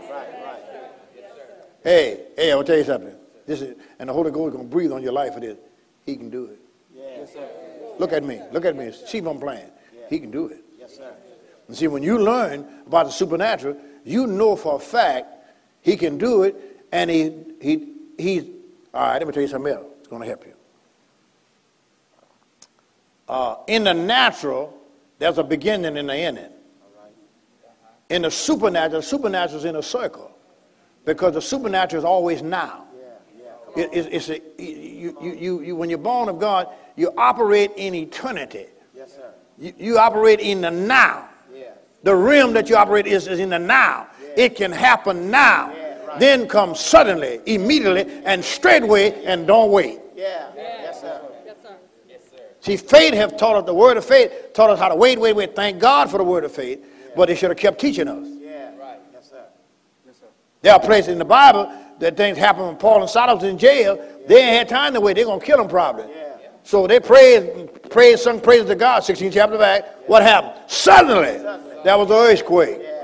Hey, I'll tell you something. And the Holy Ghost is going to breathe on your life for this. He can do it. Yes, sir. Look at me. See if I'm playing. He can do it. Yes, sir. And see, when you learn about the supernatural, you know for a fact he can do it, and he's all right, let me tell you something else. It's going to help you. In the natural, there's a beginning and an ending. In the supernatural is in a circle, because the supernatural is always now. When you're born of God, you operate in eternity. Yes, sir. You operate in the now. Yeah. The realm that you operate is in the now. It can happen now. Then come suddenly, immediately, and straightway, and don't wait. Yeah. Yes, sir. See, faith have taught us, the word of faith taught us how to wait. Thank God for the word of faith, but they should have kept teaching us. Yeah. Right. Yes, sir. Yes, sir. There are places in the Bible that things happen when Paul and Silas was in jail. They ain't had time to wait. They're going to kill them probably. Yeah. So they sung praises to God, 16th chapter back. What happened? Suddenly, there was an earthquake. Yeah.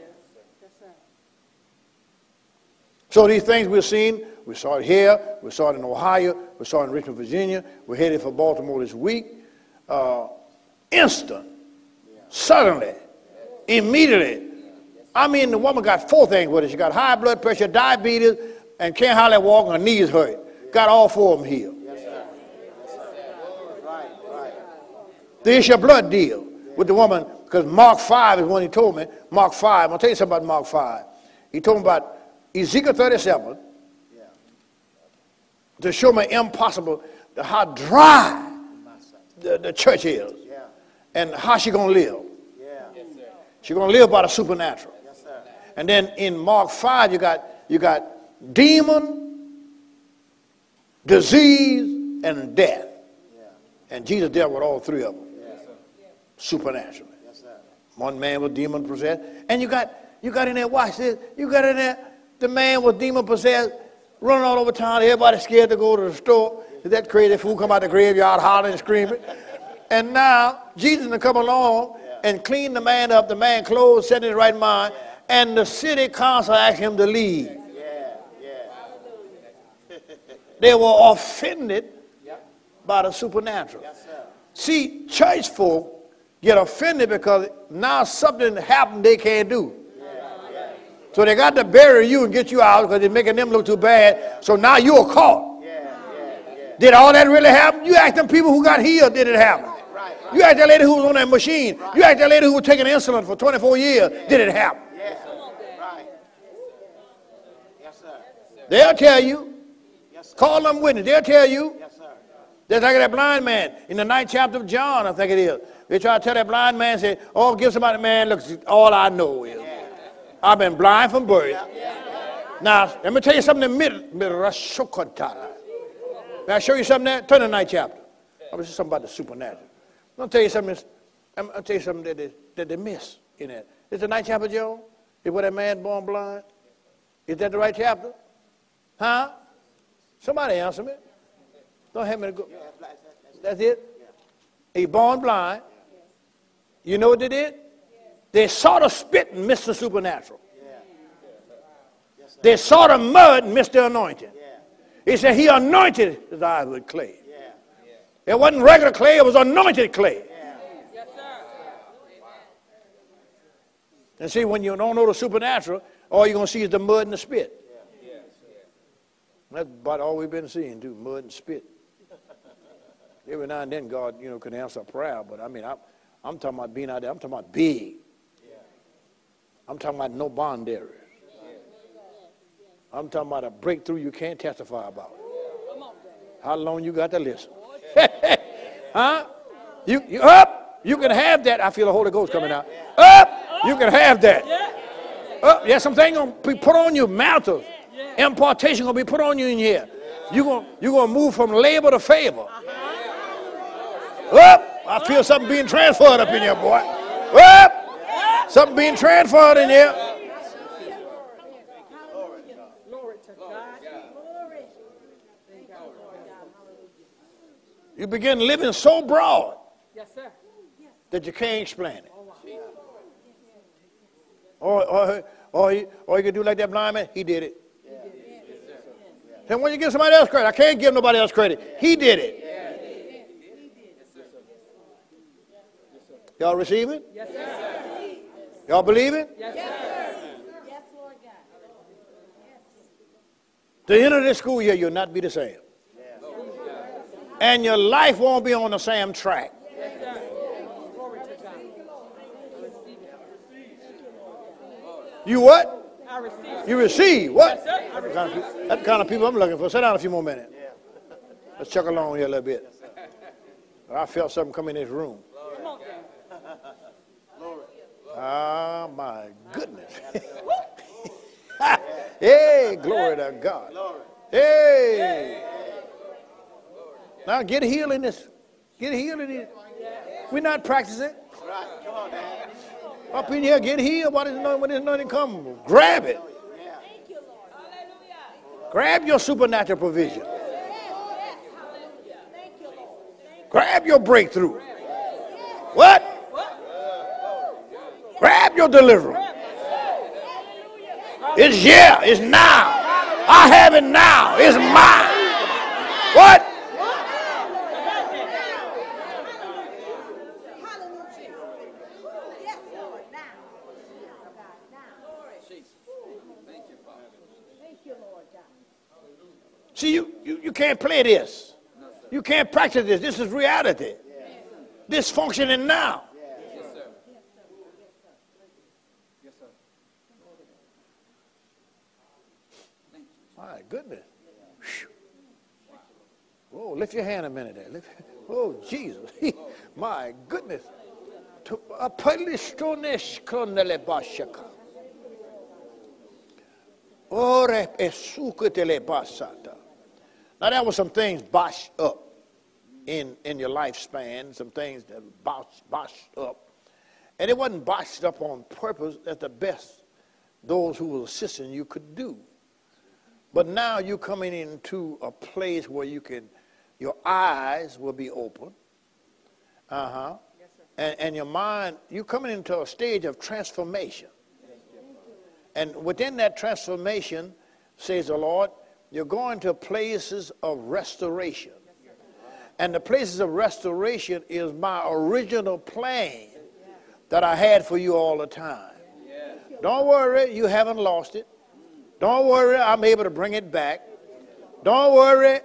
So these things we're seeing, we saw it here, we saw it in Ohio, we saw it in Richmond, Virginia. We're headed for Baltimore this week. Instant, suddenly, immediately. I mean, the woman got 4 things with her. She got high blood pressure, diabetes, and can't hardly walk, and her knees hurt. Got all 4 of them healed. Right. The issue of blood deal with the woman, because Mark 5 is when he told me. Mark 5, I'll tell you something about Mark 5. He told me about Ezekiel 37 to show me impossible how dry the church is and how she going to live. She's going to live by the supernatural. And then in Mark 5, you got demon, disease, and death. And Jesus dealt with all 3 of them supernaturally. One man was demon possessed. And you got You got in there, watch this. You got in there, the man was demon possessed, running all over town. Everybody scared to go to the store. That crazy fool come out the graveyard hollering and screaming. And now Jesus will come along and clean the man up, the man clothes, set in his right mind, and the city council asked him to leave. They were offended by the supernatural. See, church folk get offended because now something happened they can't do. So they got to bury you and get you out because they're making them look too bad. So now you're caught. Did all that really happen? You ask them people who got healed, did it happen? You ask that lady who was on that machine. You ask that lady who was taking insulin for 24 years, did it happen? They'll tell you. Call them witness. They'll tell you. Just like that blind man in the 9th chapter of John, I think it is. They try to tell that blind man, say, oh, give somebody, man, look, all I know is I've been blind from birth. Now, let me tell you something in the middle. May I show you something there? Turn to the 9th chapter. I was just something about the supernatural. I'm going to tell you something. I'll tell you something that they miss in it. Is the 9th chapter, Joe? Is where that man born blind? Is that the right chapter? Huh? Somebody answer me. Don't have me to go. That's it? He born blind. You know what they did? They saw the spit and missed the supernatural. They saw the mud and missed the anointing. He said he anointed his eyes with clay. It wasn't regular clay, it was anointed clay. And see, when you don't know the supernatural, all you're going to see is the mud and the spit. That's about all we've been seeing, too, mud and spit. Every now and then, God, can answer a prayer, but I mean, I'm talking about being out there. I'm talking about big. I'm talking about no bond areas. I'm talking about a breakthrough you can't testify about. How long you got to listen? Huh? You up? You can have that. I feel the Holy Ghost coming out. Up? You can have that. Up? Yeah, something going to be put on you, mantles. Impartation going to be put on you in here. You're going to move from labor to favor. Up? I feel something being transferred up in here, boy. Up? Something being transferred in here. You begin living so broad that you can't explain it. Or you can do like that blind man. He did it. Then when you give somebody else credit, I can't give nobody else credit. He did it. Y'all receive it? Yes, sir. Y'all believe it? Yes, sir. Yes, Lord God. The end of this school year, you'll not be the same. And your life won't be on the same track. Yes, sir. Glory to God. You what? I receive. You receive. What? Yes, sir. That's the kind of people I'm looking for. Sit down a few more minutes. Let's chuck along here a little bit. I felt something come in this room. Ah, my goodness. Hey, glory to God. Hey. Now get healed in this. Get healed in this. We're not practicing. Up in here, get healed. When this anointing comes, grab it. Grab your supernatural provision. Grab your breakthrough. What? Grab your deliverance. It's here. It's now. I have it now. It's mine. What? See, you can't play this. You can't practice this. This is reality. This functioning now. Yes, sir. Yes, sir. My goodness. Whoa, lift your hand a minute there. Oh, Jesus. My goodness. Now, there were some things botched up in your lifespan, some things that botched up. And it wasn't botched up on purpose. That's the best those who were assisting you could do. But now you're coming into a place where your eyes will be open. And your mind, you're coming into a stage of transformation. And within that transformation, says the Lord, you're going to places of restoration. And the places of restoration is my original plan that I had for you all the time. Don't worry, you haven't lost it. Don't worry, I'm able to bring it back. Don't worry,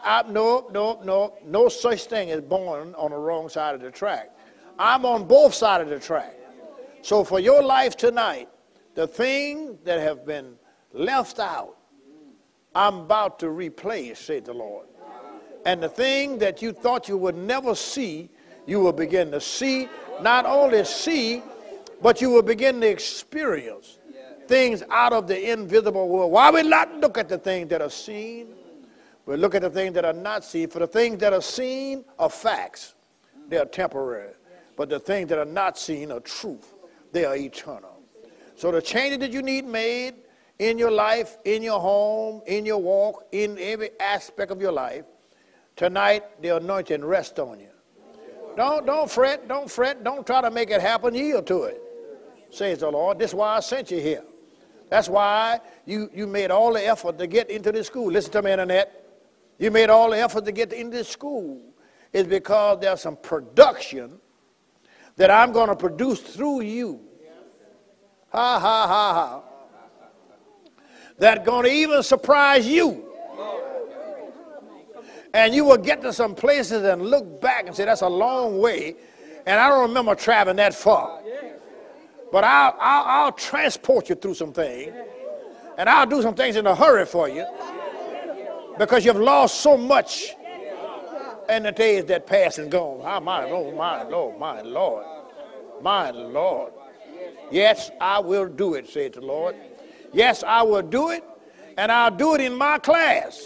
no such thing as born on the wrong side of the track. I'm on both sides of the track. So for your life tonight, the things that have been left out, I'm about to replace, said the Lord. And the thing that you thought you would never see, you will begin to see. Not only see, but you will begin to experience things out of the invisible world. Why we not look at the things that are seen? We look at the things that are not seen. For the things that are seen are facts. They are temporary. But the things that are not seen are truth. They are eternal. So the changes that you need made in your life, in your home, in your walk, in every aspect of your life, tonight the anointing rests on you. Don't fret, don't try to make it happen. Yield to it, says the Lord. This is why I sent you here. That's why you made all the effort to get into this school. Listen to me, Annette. You made all the effort to get into this school. It's because there's some production that I'm going to produce through you. Ha, ha, ha, ha. That's going to even surprise you. And you will get to some places and look back and say, that's a long way, and I don't remember traveling that far. But I'll transport you through some things, and I'll do some things in a hurry for you, because you've lost so much in the days that pass and gone. Oh, my Lord, my Lord, my Lord, my Lord. Yes, I will do it, said the Lord. Yes, I will do it, and I'll do it in my class.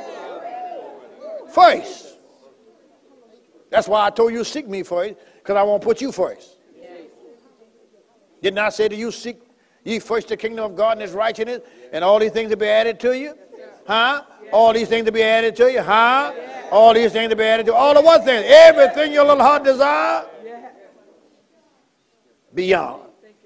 First. That's why I told you seek me first, because I won't put you first. Didn't I say to you, seek ye first the kingdom of God and his righteousness, and all these things to be added to you? Huh? All these things to be added to you? Huh? All these things to be added to you? All of what things? Everything your little heart desire? Beyond.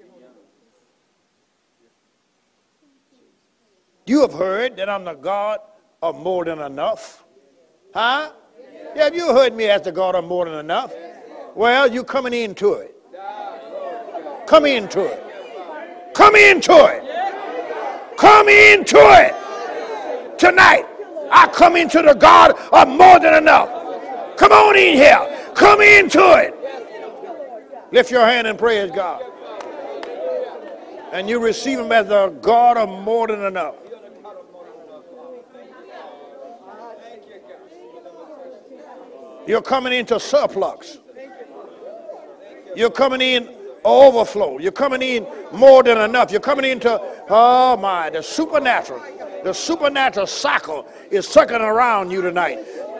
You have heard that I'm the God of more than enough. Huh? Yeah, you heard me as the God of more than enough. Well, you're coming into it. Come into it. Come into it. Come into it. Tonight, I come into the God of more than enough. Come on in here. Come into it. Lift your hand and praise God. And you receive him as the God of more than enough. You're coming into surplus. You're coming in overflow. You're coming in more than enough. You're coming into, oh my, the supernatural. The supernatural cycle is circling around you tonight.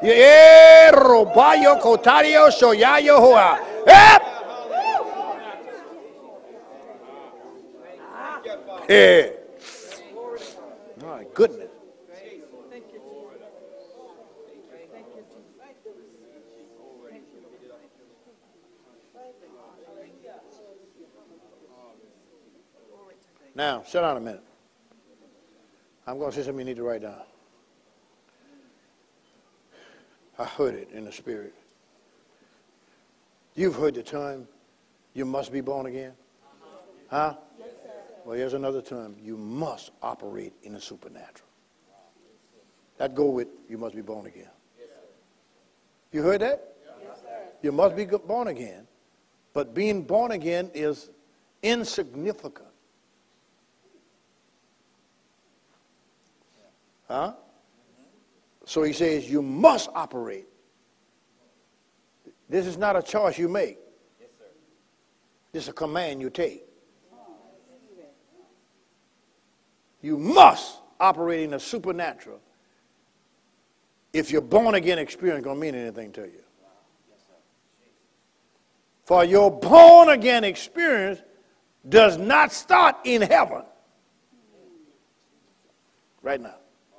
Yeah. My goodness. Now, sit down a minute. I'm going to say something you need to write down. I heard it in the spirit. You've heard the term, you must be born again. Huh? Yes, sir. Well, here's another term. You must operate in the supernatural. That go with, you must be born again. Yes, sir. You heard that? Yes, sir. You must be born again. But being born again is insignificant. Huh? So he says you must operate. This is not a choice you make. Yes, sir. This is a command you take. You must operate in the supernatural if your born again experience going to mean anything to you. Yes, sir. For your born again experience does not start in heaven. Right now.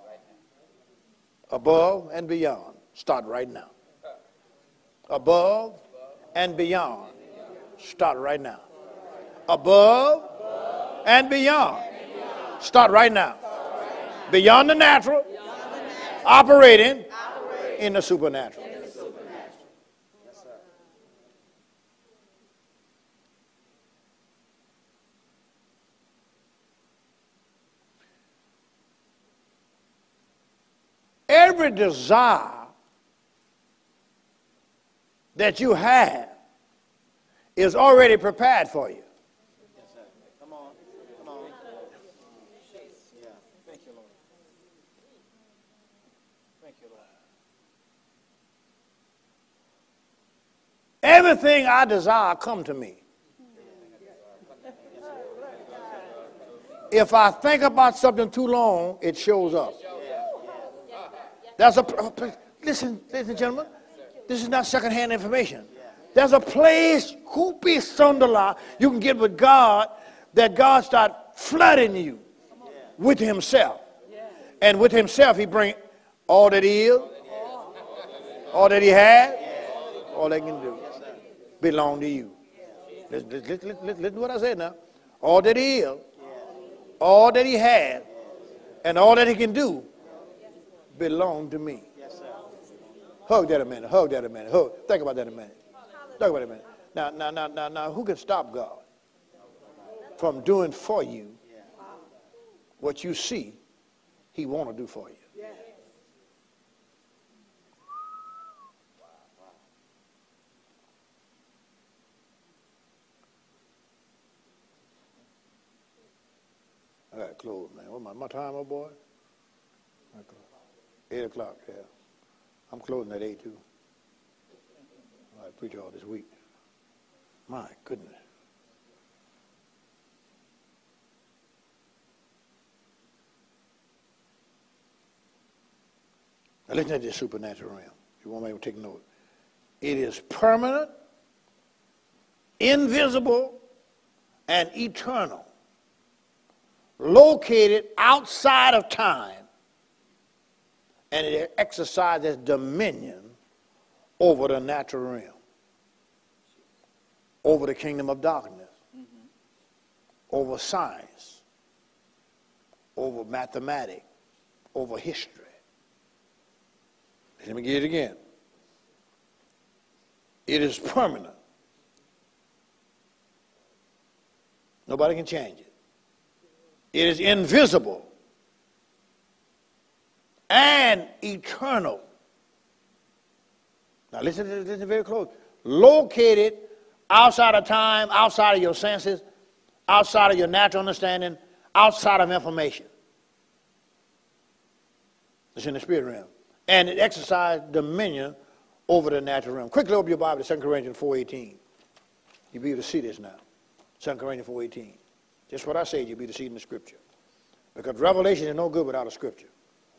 Above and beyond. Start right now. Above and beyond. Start right now. Above and beyond. Start right now. Beyond the natural, operating in the supernatural. Every desire that you have is already prepared for you. Yes, sir. Come on. Come on. Yeah. Thank you, Lord. Thank you, Lord. Everything I desire come to me. If I think about something too long, it shows up. There's listen, ladies and gentlemen, this is not secondhand information. There's a place, Kupi Sundala, you can get with God, that God start flooding you with himself. And with himself, he bring all that he is, all that he has, all that he can do, belong to you. Listen to what I said now. All that he is, all that he has, and all that he can do belong to me. Yes, sir. Hug that a minute. Hug that a minute. Hug. Think about that a minute. Think about it a minute. Now, who can stop God from doing for you what you see he want to do for you? I got to close, man. What my time, old boy? 8 o'clock, yeah. I'm closing at 8 too. I preach all this week. My goodness. Now listen to this supernatural realm. You want me to take note. It is permanent, invisible, and eternal. Located outside of time. And it exercises dominion over the natural realm, over the kingdom of darkness, over science, over mathematics, over history. Let me get it again. It is permanent. Nobody can change it. It is invisible and eternal. Now listen very close. Located outside of time, outside of your senses, outside of your natural understanding, outside of information. It's in the spirit realm. And it exercises dominion over the natural realm. Quickly open your Bible to 2 Corinthians 4:18. You'll be able to see this now. 2 Corinthians 4:18. Just what I said, you'll be able to see it in the scripture. Because revelation is no good without a scripture.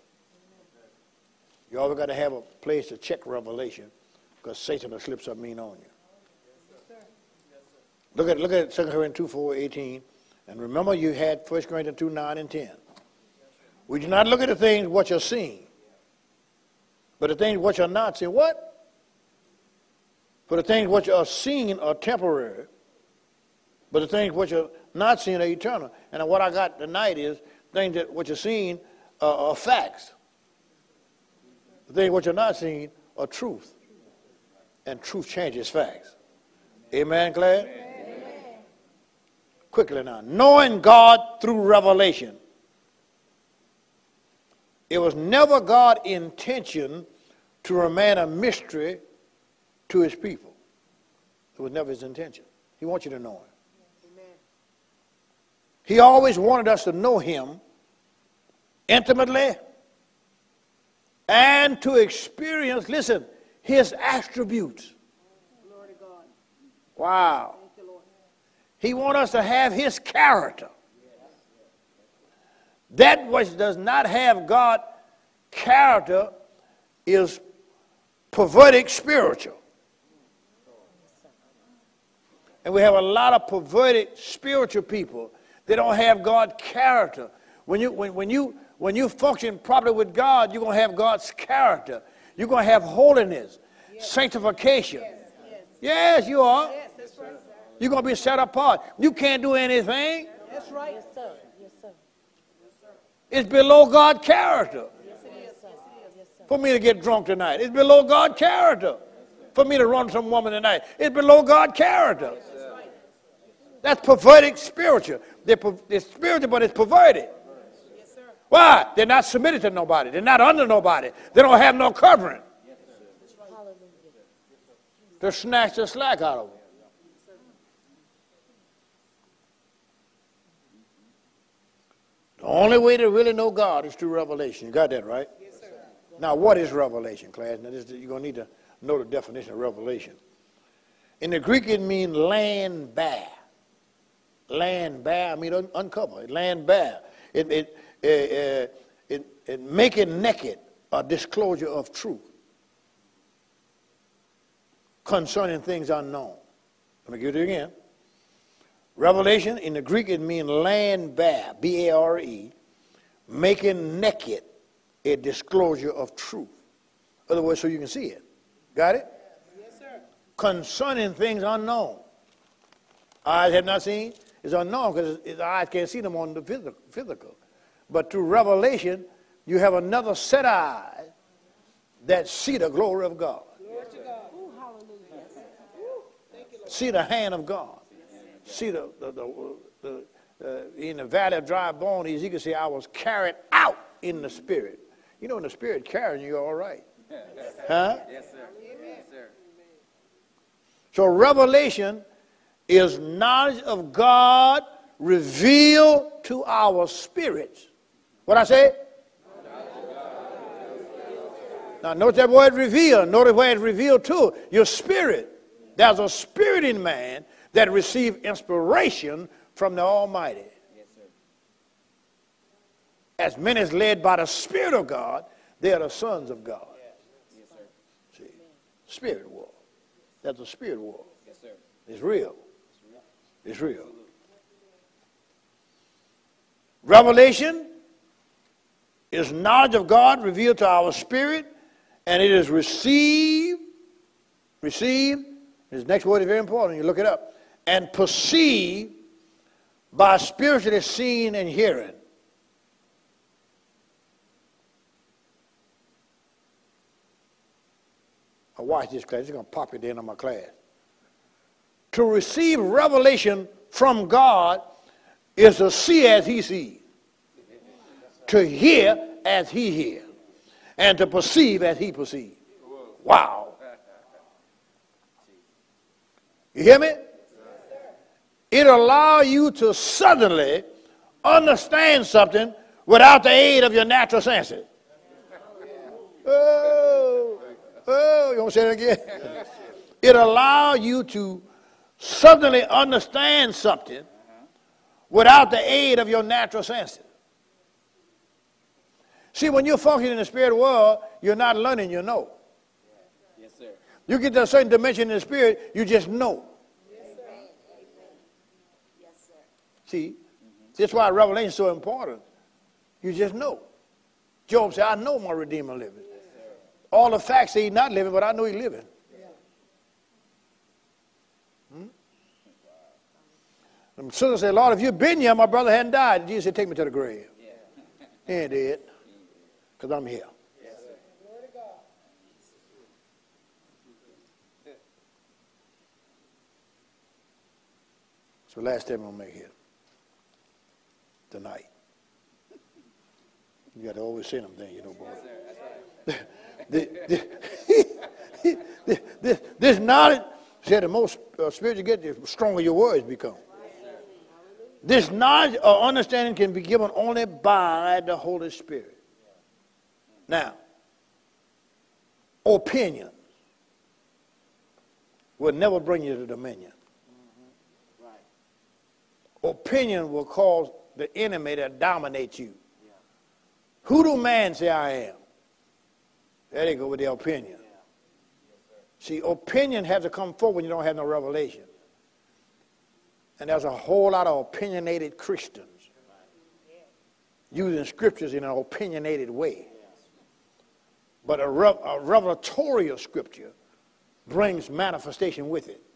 You always got to have a place to check revelation, because Satan will slip something mean on you. Look at 2 Corinthians 2:4-18, and remember you had 1 Corinthians 2:9 and 10. We do not look at the things what you're seeing, but the things what you're not seeing. What? For the things what you're seeing are temporary, but the things what you're not seeing are eternal. And what I got tonight is things that what you're seeing are facts. The thing what you're not seeing are truth. And truth changes facts. Amen, Claire? Amen. Quickly now. Knowing God through revelation. It was never God's intention to remain a mystery to his people. It was never his intention. He wants you to know him. Amen. He always wanted us to know him intimately, and to experience, listen, his attributes. Glory to God. Wow. Thank you, Lord. He wants us to have his character. That which does not have God's character is perverted spiritual. And we have a lot of perverted spiritual people. They don't have God's character. When When you function properly with God, you're going to have God's character. You're going to have holiness, sanctification. Yes, you are. Yes, that's right. You're going to be set apart. You can't do anything. That's right. Yes, sir. Yes, sir. It's below God's character Yes, it is. Yes, it is. Yes, sir. for me to get drunk tonight. It's below God's character for me to run some woman tonight. It's below God's character. That's perverted spiritual. They're spiritual, but it's perverted. Yes, sir. Why? They're not submitted to nobody. They're not under nobody. They don't have no covering Hallelujah. to snatch the slack out of them. The only way to really know God is through revelation. You got that right? Yes, sir. Now, what is revelation, class? Now, you're going to need to know the definition of revelation. In the Greek, it means land bare. Land bare, I mean uncover. Land bare. It make it naked, a disclosure of truth concerning things unknown. Let me give it again. Revelation, in the Greek, it means land bare, B-A-R-E, making naked a disclosure of truth. In other words, so you can see it. Got it? Yes, sir. Concerning things unknown. Eyes have not seen. It's unknown because the eyes can't see them on the physical. But through revelation, you have another set of eyes that see the glory of God. Glory to God. Ooh, hallelujah. Thank you, Lord. See the hand of God. See in the valley of dry bones, Ezekiel said, I was carried out in the spirit. You know, in the spirit carrying you, all right. Huh? Yes, sir. Yes, sir. So revelation is knowledge of God revealed to our spirits. What I say? Now notice that word revealed. Notice where it's revealed to. Your spirit. There's a spirit in man that received inspiration from the Almighty. Yes, sir. As men is led by the Spirit of God, they are the sons of God. Yes, sir. See, spirit war. That's a spirit war. Yes, sir. It's real. It's real. Revelation is knowledge of God revealed to our spirit, and it is received. This next word is very important. You look it up. And perceived by spiritually seeing and hearing. Now watch this, class. It's going to pop it in on my class. To receive revelation from God is to see as he sees, to hear as he hears, and to perceive as he perceives. Wow. You hear me? It allows you to suddenly understand something without the aid of your natural senses. Oh, you want to say it again? It allows you to suddenly understand something without the aid of your natural senses. See, when you're functioning in the spirit world, you're not learning, you know. Yes, sir. You get to a certain dimension in the spirit, you just know. See, that's why revelation is so important. You just know. Job said, I know my Redeemer living. All the facts say he's not living, but I know he's living. And sister said, Lord, if you'd been here, my brother hadn't died. Jesus said, take me to the grave. He ain't dead, because I'm here. So last statement I'm going to make here. Tonight. You got to always say them things, you know, boy. This knowledge, said the more spiritual you get, the stronger your words become. This knowledge or understanding can be given only by the Holy Spirit. Now, opinions will never bring you to dominion. Opinion will cause the enemy that dominates you. Who do man say I am? There they go with their opinion. See, opinion has to come forward when you don't have no revelation. And there's a whole lot of opinionated Christians. using scriptures in an opinionated way. But a revelatorial scripture brings manifestation with it.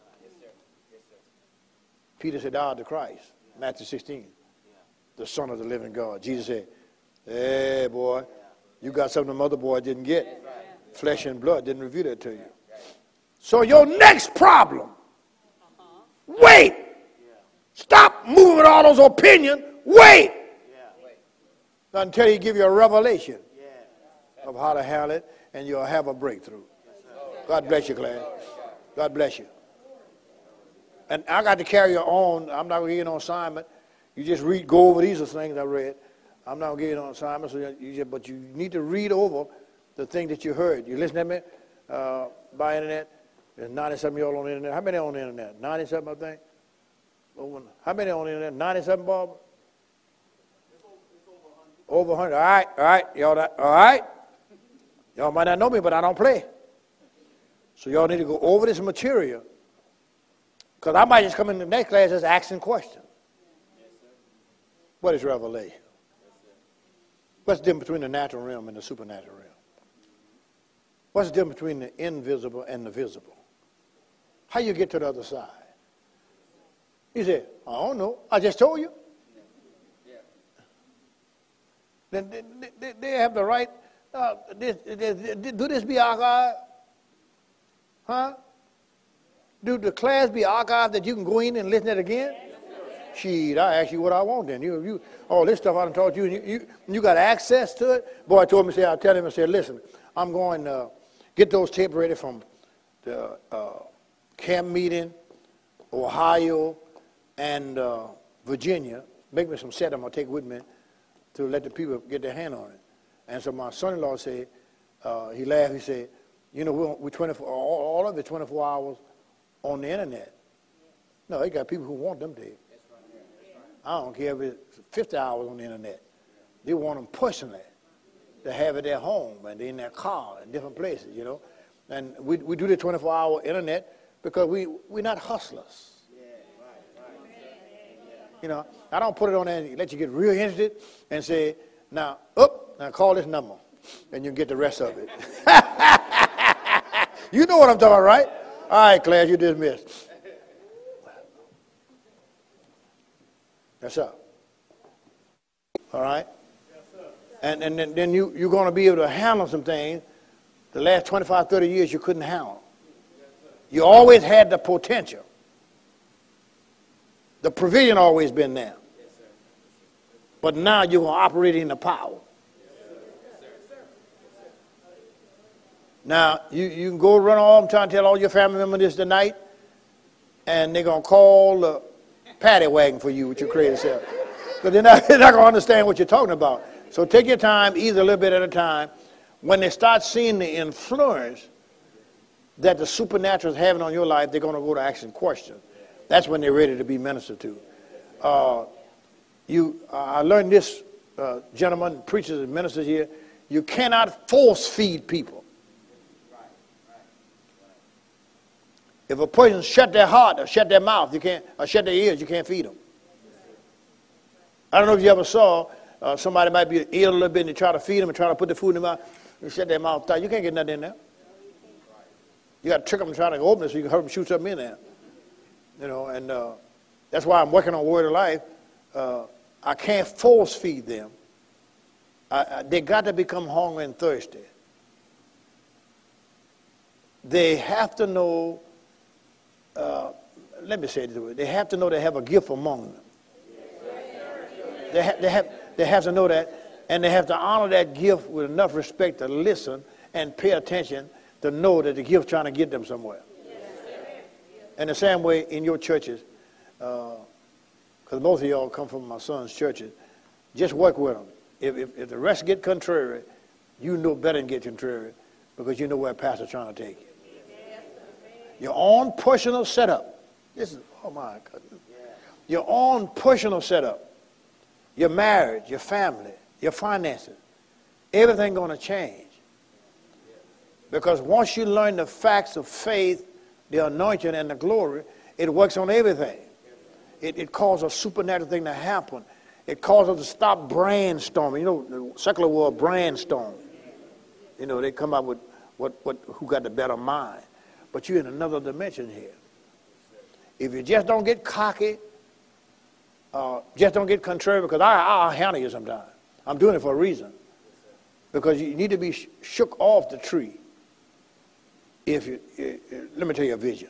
Peter said, thou art the Christ, Matthew 16, the Son of the living God. Jesus said, hey, boy, you got something the mother boy didn't get. Flesh and blood didn't reveal that to you. So your next problem, wait. Stop moving with all those opinions. Wait. Until he give you a revelation of how to handle it, and you'll have a breakthrough. God bless you, class. God bless you. And I got to carry your own. I'm not going to give you no assignment. You just go over these things I read. I'm not going to give you no assignment, but you need to read over the thing that you heard. You listen to me by internet. There's 90-something y'all on the internet. How many on the internet? 90-something, I think. How many on the internet? 97, Bob? Over 100. All right. Y'all, all right. Y'all might not know me, but I don't play. So y'all need to go over this material. Because I might just come in the next class just asking questions. What is revelation? What's the difference between the natural realm and the supernatural realm? What's the difference between the invisible and the visible? How you get to the other side? He said, I don't know. I just told you. Then they have the right. Do this be archived? Huh? Do the class be archived that you can go in and listen to it again? Shit, I ask you what I want then. You all this stuff I done taught you, you got access to it? Boy told me, I tell him, I said, listen, I'm going to get those tapes ready from the camp meeting, Ohio, and Virginia. Make me some set I'm going to take with me to let the people get their hand on it. And so my son-in-law said, he laughed, he said, you know, we're 24, all of it 24 hours on the internet. No, they got people who want them dead. I don't care if it's 50 hours on the internet. They want them personally to have it at home and in their car and different places, you know. And we do the 24-hour internet because we're not hustlers. You know, I don't put it on there and let you get real interested and say, now call this number, and you can get the rest of it. You know what I'm talking about, right? All right, class, you're dismissed. Yes, sir. All right? And then you're going to be able to handle some things the last 25, 30 years you couldn't handle. You always had the potential. The provision always been there. But now you're going to operate in the power. Now, you can go run all, I'm trying to tell all your family members this tonight, and they're going to call the paddy wagon for you with your crazy self. But they're not going to understand what you're talking about. So take your time, ease a little bit at a time. When they start seeing the influence that the supernatural is having on your life, they're going to go to asking questions. That's when they're ready to be ministered to. I learned this, gentlemen, preachers and ministers here, you cannot force feed people. If a person shut their heart or shut their mouth, you can't, or shut their ears, you can't feed them. I don't know if you ever saw somebody might be ill a little bit and they try to feed them and try to put the food in their mouth. You shut their mouth tight. You can't get nothing in there. You got to trick them and try to open it so you can help them shoot something in there. You know, and that's why I'm working on Word of Life. I can't force feed them. They got to become hungry and thirsty. They have to know, let me say it this way, they have to know they have a gift among them. They have to know that, and they have to honor that gift with enough respect to listen and pay attention to know that the gift's trying to get them somewhere. And the same way in your churches, because most of y'all come from my son's churches, just work with them. If the rest get contrary, you know better than get contrary because you know where pastor's trying to take you. Your own personal setup. This is, oh my goodness. Your own personal setup. Your marriage, your family, your finances. Everything going to change. Because once you learn the facts of faith, the anointing and the glory, it works on everything. It causes a supernatural thing to happen. It causes us to stop brainstorming. You know, the secular world brainstorm. You know, they come up with who got the better mind. But you're in another dimension here. If you just don't get cocky, just don't get contrary, because I'll handle you sometimes. I'm doing it for a reason. Because you need to be shook off the tree. Let me tell you a vision.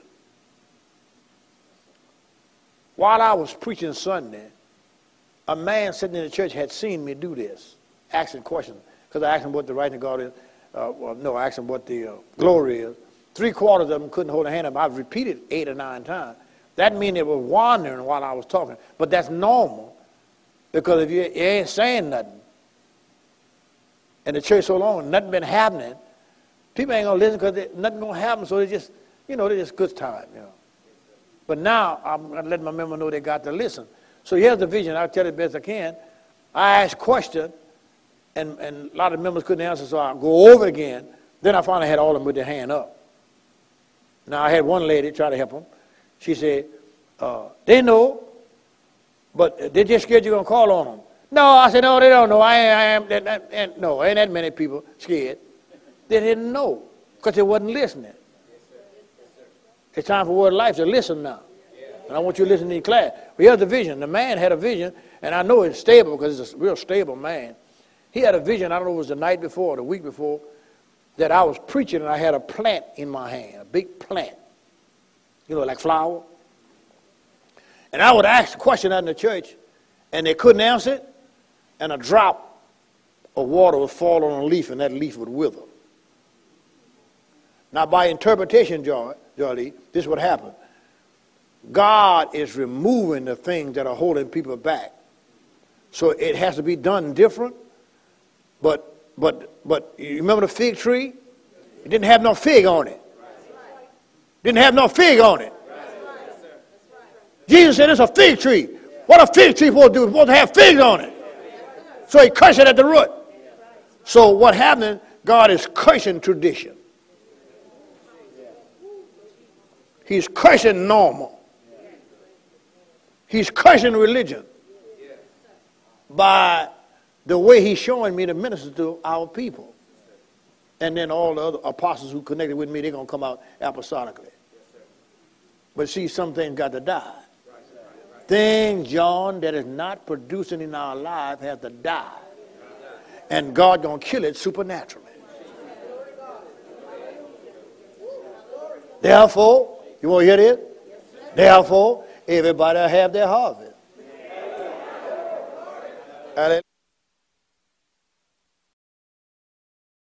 While I was preaching Sunday, a man sitting in the church had seen me do this, asking questions. Because I asked him what the writing of God is. I asked him what the glory is. 3/4 of them couldn't hold a hand up. I've repeated 8 or 9 times. That means it was wandering while I was talking. But that's normal. Because if you ain't saying nothing, and the church so long, nothing been happening, people ain't going to listen because nothing going to happen. So they just good time, But now I'm going to let my members know they got to listen. So here's the vision. I'll tell it best I can. I asked questions, and a lot of members couldn't answer, so I'll go over again. Then I finally had all of them with their hand up. Now, I had one lady try to help them. She said, they know, but they just scared you're going to call on them. No, I said, no, they don't know. Ain't that many people scared. They didn't know because they wasn't listening. It's time for Word of Life to listen now. And I want you to listen to the class. But here's the vision. The man had a vision, and I know it's stable because it's a real stable man. He had a vision, I don't know if it was the night before or the week before, that I was preaching and I had a plant in my hand, a big plant, like flower. And I would ask a question out in the church, and they couldn't answer it, and a drop of water would fall on a leaf, and that leaf would wither. Now, by interpretation, Jolie, this is what happened. God is removing the things that are holding people back. So it has to be done different. But you remember the fig tree? It didn't have no fig on it. Didn't have no fig on it. Jesus said it's a fig tree. What a fig tree supposed to do? It's supposed to have figs on it. So he cursed it at the root. So what happened, God is cursing tradition. He's cursing normal. He's cursing religion by the way he's showing me to minister to our people. And then all the other apostles who connected with me, they're going to come out apostolically. But see, some things got to die. Things, John, that is not producing in our life has to die. And God going to kill it supernaturally. Therefore, you want to hear this? Therefore, everybody will have their harvest.